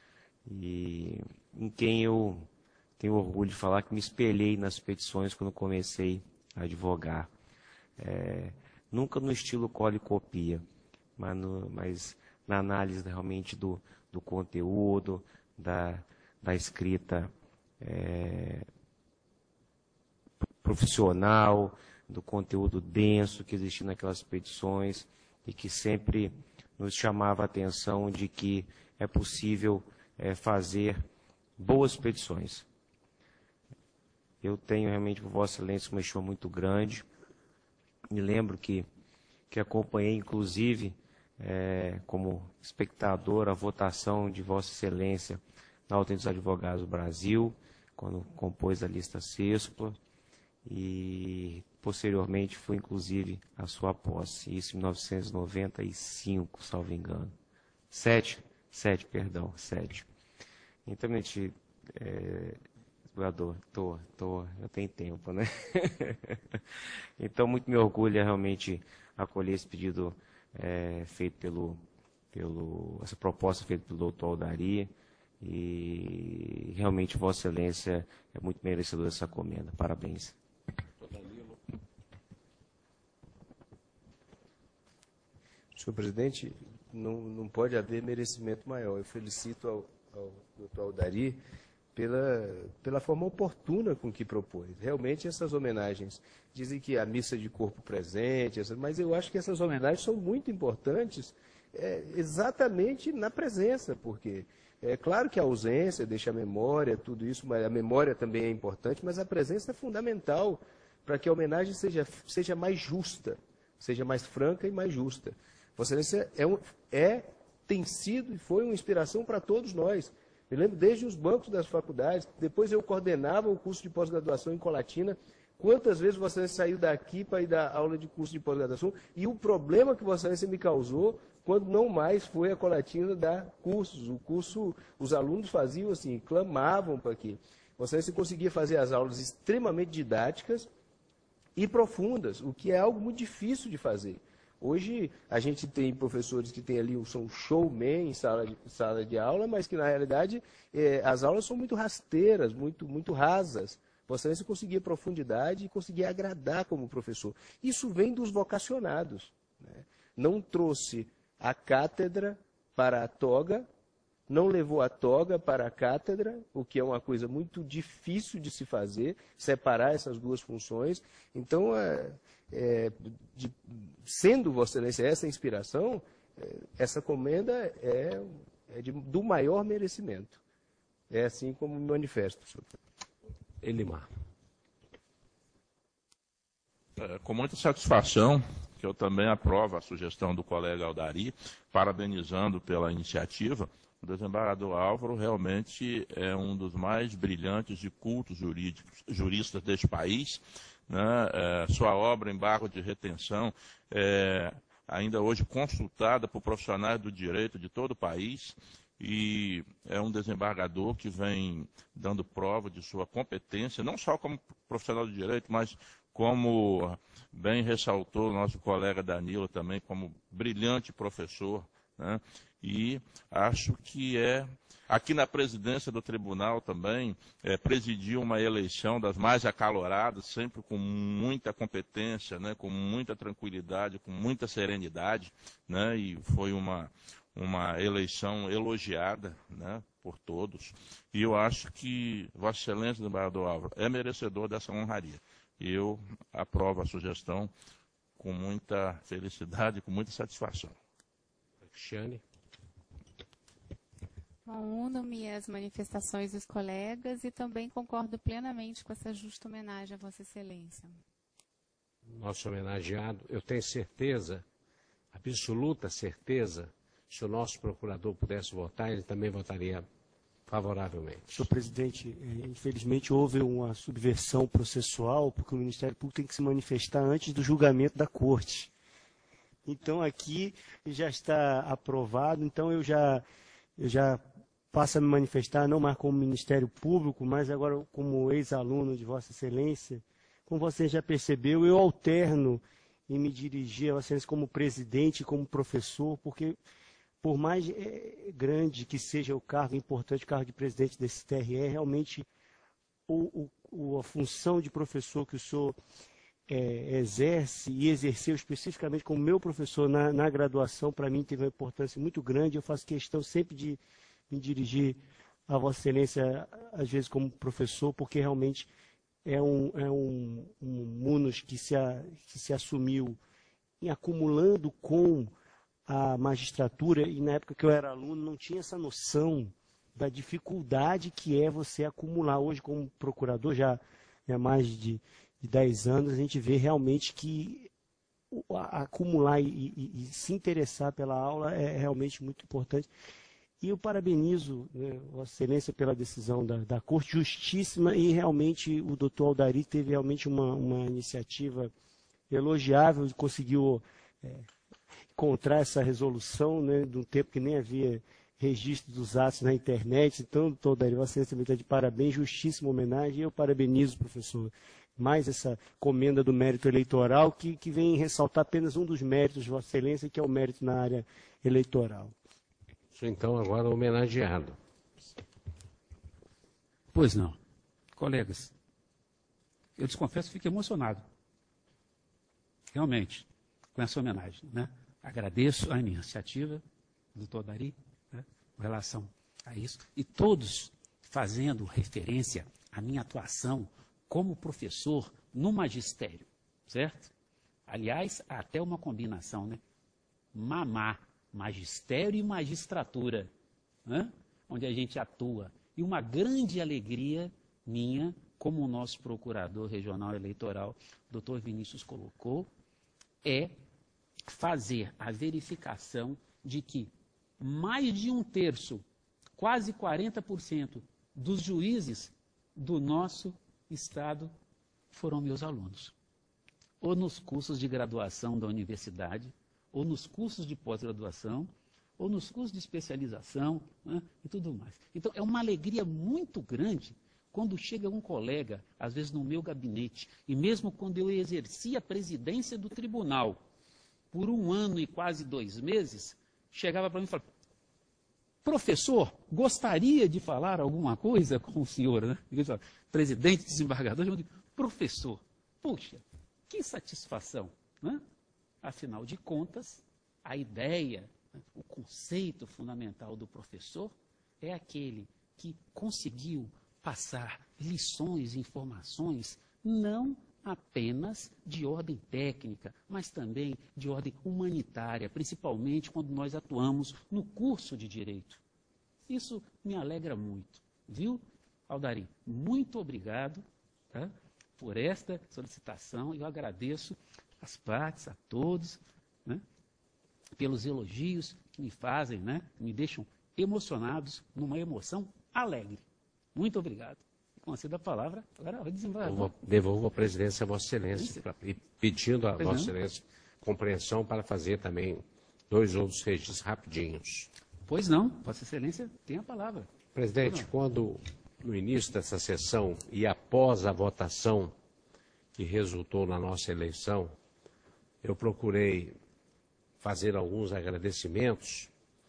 e em quem eu tenho orgulho de falar que me espelhei nas petições quando comecei a advogar. É, nunca no estilo cola e copia, mas, no, mas na análise realmente do, do conteúdo, da, da escrita é, profissional, do conteúdo denso que existia naquelas petições, e que sempre nos chamava a atenção de que é possível é, fazer boas petições. Eu tenho realmente por Vossa Excelência uma estima muito grande. Me lembro que, que acompanhei, inclusive, é, como espectador, a votação de Vossa Excelência na Ordem dos Advogados do Brasil, quando compôs a lista sexta, e posteriormente foi inclusive a sua posse, isso em mil novecentos e noventa e cinco, salvo engano. Sete, sete, perdão, sete. Então, gente, é, advogador, tô, tô, já tem tempo, né? Então, muito me orgulha realmente acolher esse pedido é, feito pelo, pelo, essa proposta feita pelo doutor Aldari, e realmente Vossa Excelência é muito merecedor dessa comenda. Parabéns. Senhor presidente, não, não pode haver merecimento maior. Eu felicito ao, ao doutor Aldari pela, pela forma oportuna com que propôs. Realmente, essas homenagens, dizem que a missa de corpo presente, essa, mas eu acho que essas homenagens são muito importantes é, exatamente na presença, porque é claro que a ausência deixa a memória, tudo isso, mas a memória também é importante, mas a presença é fundamental para que a homenagem seja, seja mais justa, seja mais franca e mais justa. Vossa Excelência é, um, é, tem sido e foi uma inspiração para todos nós. Eu lembro desde os bancos das faculdades, depois eu coordenava o curso de pós-graduação em Colatina. Quantas vezes Vossa Excelência saiu daqui para ir dar aula de curso de pós-graduação e o problema que Vossa Excelência me causou quando não mais foi a Colatina dar cursos. O curso, os alunos faziam assim, clamavam para que Vossa Excelência conseguia fazer as aulas extremamente didáticas e profundas, o que é algo muito difícil de fazer. Hoje, a gente tem professores que têm ali, são showman em sala de, sala de aula, mas que, na realidade, é, as aulas são muito rasteiras, muito, muito rasas. Vossa Excelência conseguia profundidade e conseguia agradar como professor. Isso vem dos vocacionados. Né? Não trouxe a cátedra para a toga, não levou a toga para a cátedra, o que é uma coisa muito difícil de se fazer, separar essas duas funções. Então, é, é, de, sendo Vossa Excelência essa inspiração, é, essa comenda é, é de, do maior merecimento. É assim como me manifesto, senhor. Elimar. É, com muita satisfação, que eu também aprovo a sugestão do colega Aldari, parabenizando pela iniciativa. O desembargador Álvaro realmente é um dos mais brilhantes e cultos jurídicos, juristas deste país. Né? É, sua obra, Embargo de Retenção, é ainda hoje consultada por profissionais do direito de todo o país. E é um desembargador que vem dando prova de sua competência, não só como profissional de direito, mas como bem ressaltou o nosso colega Danilo também, como brilhante professor, né? E acho que é, aqui na presidência do tribunal também, é, presidiu uma eleição das mais acaloradas, sempre com muita competência, né? Com muita tranquilidade, com muita serenidade, né? E foi uma... uma eleição elogiada, né, por todos, e eu acho que Vossa Excelência, desembargador Álvaro, é merecedor dessa honraria. E eu aprovo a sugestão com muita felicidade e com muita satisfação. Cristiane. Bom, uno-me às manifestações dos colegas e também concordo plenamente com essa justa homenagem a Vossa Excelência. Nosso homenageado, eu tenho certeza, absoluta certeza, se o nosso procurador pudesse votar, ele também votaria favoravelmente. Senhor presidente, infelizmente houve uma subversão processual, porque o Ministério Público tem que se manifestar antes do julgamento da Corte. Então, aqui já está aprovado, então eu já, eu já passo a me manifestar, não mais como Ministério Público, mas agora como ex-aluno de Vossa Excelência. Como você já percebeu, eu alterno em me dirigir a Vossa Excelência como presidente, como professor, porque... por mais é, grande que seja o cargo, importante o cargo de presidente desse T R E, realmente o, o, a função de professor que o senhor é, exerce e exerceu especificamente como meu professor na, na graduação, para mim teve uma importância muito grande. Eu faço questão sempre de me dirigir a Vossa Excelência, às vezes como professor, porque realmente é um, é um, um munus que se, a, que se assumiu em acumulando com a magistratura, e na época que eu era aluno não tinha essa noção da dificuldade que é você acumular. Hoje, como procurador, já há mais de, de dez anos, a gente vê realmente que a, a acumular e, e, e se interessar pela aula é realmente muito importante. E eu parabenizo, né, Vossa Excelência pela decisão da, da Corte justíssima, e realmente o doutor Aldari teve realmente uma, uma iniciativa elogiável, conseguiu... É, encontrar essa resolução, né, de um tempo que nem havia registro dos atos na internet. Então, doutor Aldari, Vossa Excelência está de parabéns, justíssima homenagem, e eu parabenizo, professor, mais essa comenda do mérito eleitoral, que, que vem ressaltar apenas um dos méritos de Vossa Excelência, que é o mérito na área eleitoral. Então, agora homenageado. Pois não. Colegas, eu desconfesso que fico emocionado. Realmente, com essa homenagem, né? agradeço a iniciativa do doutor Dari, né, com relação a isso, e todos fazendo referência à minha atuação como professor no magistério, certo? Aliás, há até uma combinação, né? Mamá, magistério e magistratura, né? Onde a gente atua. E uma grande alegria minha, como o nosso procurador regional eleitoral, doutor Vinícius, colocou, é fazer a verificação de que mais de um terço, quase quarenta por cento dos juízes do nosso estado foram meus alunos. Ou nos cursos de graduação da universidade, ou nos cursos de pós-graduação, ou nos cursos de especialização, né, e tudo mais. Então, é uma alegria muito grande quando chega um colega, às vezes no meu gabinete, e mesmo quando eu exerci a presidência do tribunal, por um ano e quase dois meses, chegava para mim e falava, professor, gostaria de falar alguma coisa com o senhor, né? Presidente, desembargador, eu digo, professor, puxa, que satisfação, né? Afinal de contas, a ideia, o conceito fundamental do professor é aquele que conseguiu passar lições, informações, não apenas de ordem técnica, mas também de ordem humanitária, principalmente quando nós atuamos no curso de Direito. Isso me alegra muito, viu, Aldari? Muito obrigado, tá, por esta solicitação. Eu agradeço as partes, a todos, né, pelos elogios que me fazem, né, me deixam emocionados, numa emoção alegre. Muito obrigado. Concedo a palavra agora ao desembargador. Devolvo a presidência a Vossa Excelência, pra, e pedindo a Pois Vossa não. Excelência compreensão para fazer também dois outros registros rapidinhos. Pois não, Vossa Excelência tem a palavra. Presidente, quando no início dessa sessão e após a votação que resultou na nossa eleição, eu procurei fazer alguns agradecimentos,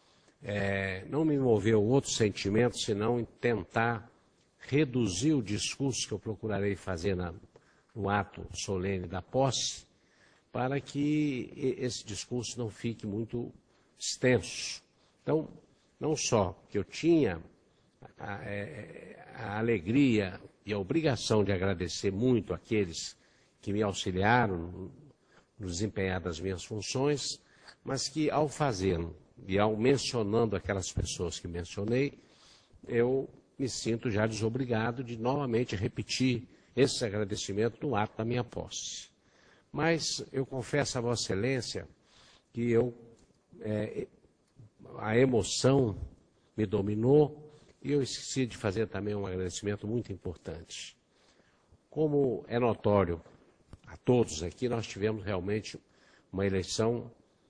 é, não me moveu outro sentimento senão em tentar reduzir o discurso que eu procurarei fazer na, no ato solene da posse, para que esse discurso não fique muito extenso. Então, não só que eu tinha a, a, a alegria e a obrigação de agradecer muito aqueles que me auxiliaram no, no desempenhar das minhas funções, mas que ao fazê-lo e ao mencionando aquelas pessoas que mencionei, eu me sinto já desobrigado de novamente repetir esse agradecimento no ato da minha posse. Mas eu confesso a Vossa Excelência que eu, é, a emoção me dominou e eu esqueci de fazer também um agradecimento muito importante. Como é notório a todos aqui, nós tivemos realmente uma eleição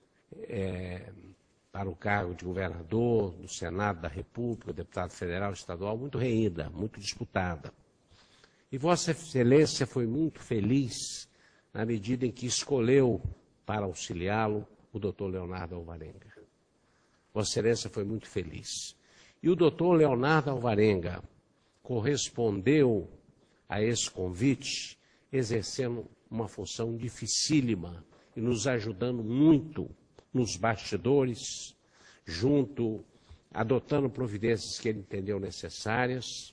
é, para o cargo de governador, do Senado da República, deputado federal, estadual, muito reída, muito disputada. E Vossa Excelência foi muito feliz na medida em que escolheu para auxiliá-lo o doutor Leonardo Alvarenga. Vossa Excelência foi muito feliz. E o doutor Leonardo Alvarenga correspondeu a esse convite, exercendo uma função dificílima e nos ajudando muito nos bastidores, junto, adotando providências que ele entendeu necessárias,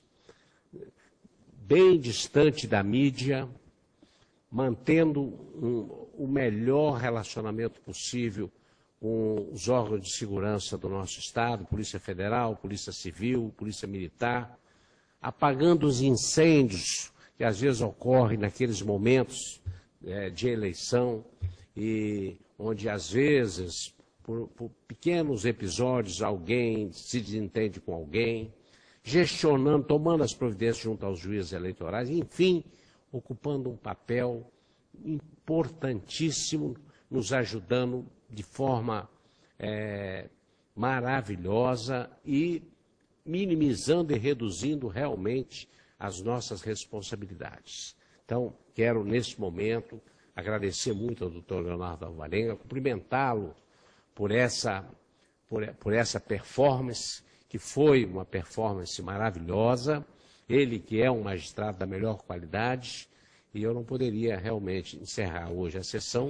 bem distante da mídia, mantendo um, o melhor relacionamento possível com os órgãos de segurança do nosso Estado, Polícia Federal, Polícia Civil, Polícia Militar, apagando os incêndios que às vezes ocorrem naqueles momentos é, de eleição e onde às vezes, por, por pequenos episódios, alguém se desentende com alguém, gestionando, tomando as providências junto aos juízes eleitorais, enfim, ocupando um papel importantíssimo, nos ajudando de forma é, maravilhosa e minimizando e reduzindo realmente as nossas responsabilidades. Então, quero, nesse momento, agradecer muito ao doutor Leonardo Alvarenga, cumprimentá-lo por essa, por, por essa performance, que foi uma performance maravilhosa, ele que é um magistrado da melhor qualidade, e eu não poderia realmente encerrar hoje a sessão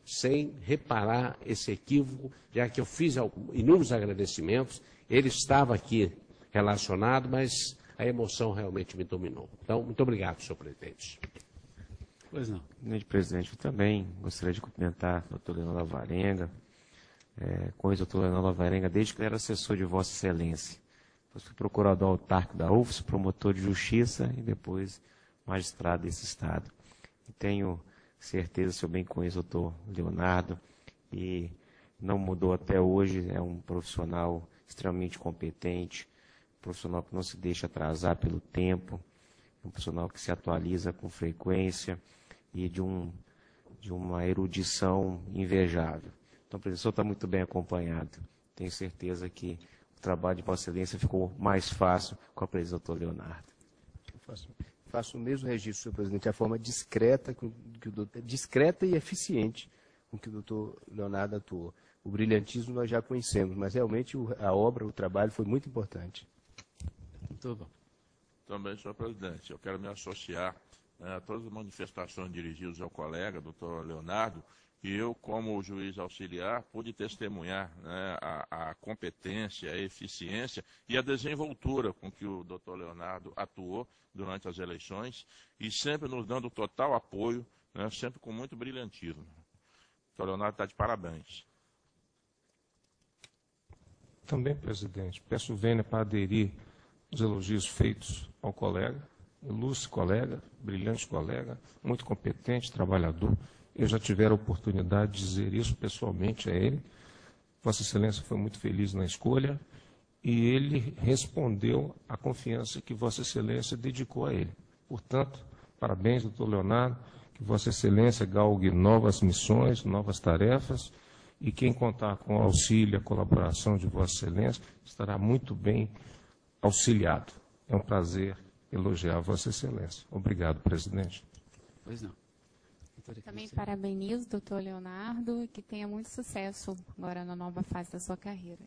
sem reparar esse equívoco, já que eu fiz inúmeros agradecimentos, ele estava aqui relacionado, mas a emoção realmente me dominou. Então, muito obrigado, senhor presidente. Pois não. Senhor presidente, eu também gostaria de cumprimentar o doutor Leonardo Alvarenga. É, conheço o doutor Leonardo Alvarenga desde que ele era assessor de Vossa Excelência. Depois fui procurador autárquico da U F S, promotor de justiça e depois magistrado desse Estado. E tenho certeza, se eu bem conheço o doutor Leonardo, e não mudou até hoje, é um profissional extremamente competente, um profissional que não se deixa atrasar pelo tempo, um profissional que se atualiza com frequência e de, um, de uma erudição invejável. Então, o professor está muito bem acompanhado. Tenho certeza que o trabalho de Vossa Excelência ficou mais fácil com a presença do doutor Leonardo. Eu faço, faço o mesmo registro, senhor presidente, a forma discreta, que o, que o doutor, discreta e eficiente com que o doutor Leonardo atuou. O brilhantismo nós já conhecemos, mas realmente o, a obra, o trabalho foi muito importante. Muito bom. Também, senhor presidente, eu quero me associar, né, a todas as manifestações dirigidas ao colega, doutor Leonardo, e eu, como juiz auxiliar, pude testemunhar, né, a, a competência, a eficiência e a desenvoltura com que o doutor Leonardo atuou durante as eleições e sempre nos dando total apoio, né, sempre com muito brilhantismo. O doutor Leonardo está de parabéns. Também, presidente, peço vênia para aderir os elogios feitos ao colega, ilustre colega, brilhante colega, muito competente, trabalhador. Eu já tive a oportunidade de dizer isso pessoalmente a ele. Vossa Excelência foi muito feliz na escolha e ele respondeu à confiança que Vossa Excelência dedicou a ele. Portanto, parabéns, doutor Leonardo, que Vossa Excelência galgue novas missões, novas tarefas, e quem contar com o auxílio e a colaboração de Vossa Excelência estará muito bem auxiliado. É um prazer elogiar Vossa Excelência. Obrigado, presidente. Pois não. Também parabenizo o doutor Leonardo e que tenha muito sucesso agora na nova fase da sua carreira.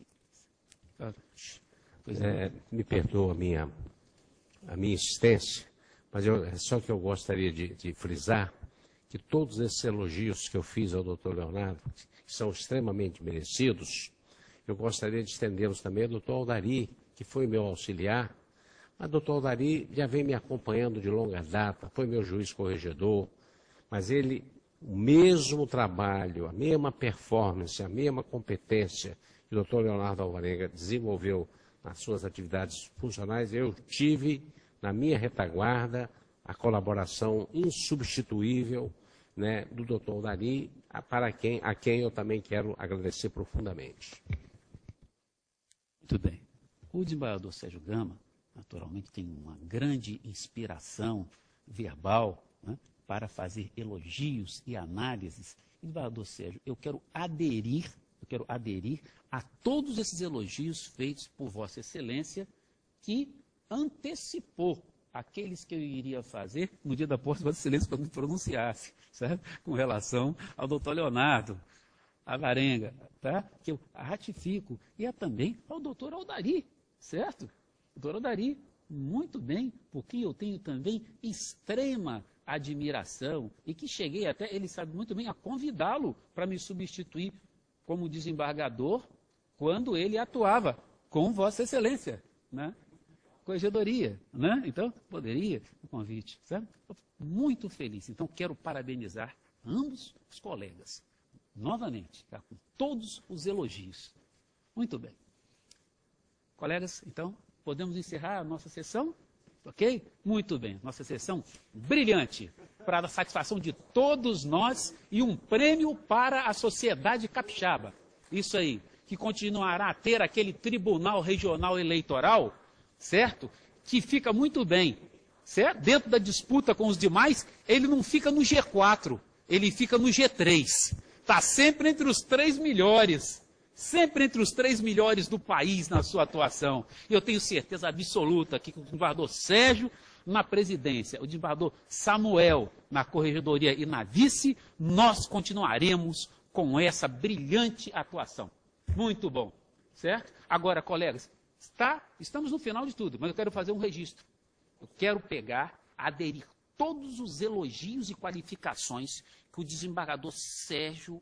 Pois é, me perdoa a minha, a minha insistência, mas eu, só que eu gostaria de, de frisar que todos esses elogios que eu fiz ao doutor Leonardo, que são extremamente merecidos, eu gostaria de estendê-los também ao doutor Aldari, que foi meu auxiliar. Mas o doutor Aldari já vem me acompanhando de longa data, foi meu juiz corregedor, mas ele, o mesmo trabalho, a mesma performance, a mesma competência que o doutor Leonardo Alvarenga desenvolveu nas suas atividades funcionais, eu tive na minha retaguarda a colaboração insubstituível, né, do doutor Aldari, para quem, a quem eu também quero agradecer profundamente. Muito bem. O desembargador Sérgio Gama, naturalmente, tem uma grande inspiração verbal, né, para fazer elogios e análises. E, desembargador Sérgio, eu quero aderir, eu quero aderir a todos esses elogios feitos por Vossa Excelência, que antecipou aqueles que eu iria fazer no dia da posse de Vossa Excelência, quando me pronunciasse, certo? Com relação ao doutor Leonardo Alvarenga, tá? Que eu ratifico, e é também ao doutor Aldari, certo? Doutor Aldari, muito bem, porque eu tenho também extrema admiração e que cheguei até, ele sabe muito bem, a convidá-lo para me substituir como desembargador quando ele atuava com Vossa Excelência, né? Corregedoria, né? Então, poderia, o convite, certo? Muito feliz. Então, quero parabenizar ambos os colegas, novamente, tá? Com todos os elogios. Muito bem. Colegas, então, podemos encerrar a nossa sessão? Ok? Muito bem. Nossa sessão brilhante, para a satisfação de todos nós e um prêmio para a sociedade capixaba. Isso aí, que continuará a ter aquele Tribunal Regional Eleitoral, certo? Que fica muito bem, certo? Dentro da disputa com os demais, ele não fica no G quatro, ele fica no G três. Está sempre entre os três melhores. Sempre entre os três melhores do país na sua atuação. E eu tenho certeza absoluta que com o desembargador Sérgio na presidência, o desembargador Samuel na corregedoria e na vice, nós continuaremos com essa brilhante atuação. Muito bom, certo? Agora, colegas, está, estamos no final de tudo, mas eu quero fazer um registro. Eu quero pegar, aderir todos os elogios e qualificações que o desembargador Sérgio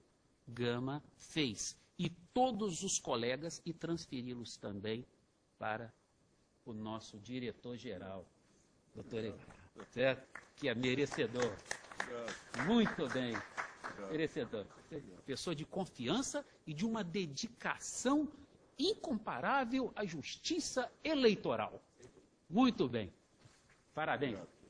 Gama fez. E todos os colegas, e transferi-los também para o nosso diretor-geral, doutor Eduardo, certo? Que é merecedor. Muito bem, merecedor. Pessoa de confiança e de uma dedicação incomparável à justiça eleitoral. Muito bem. Parabéns.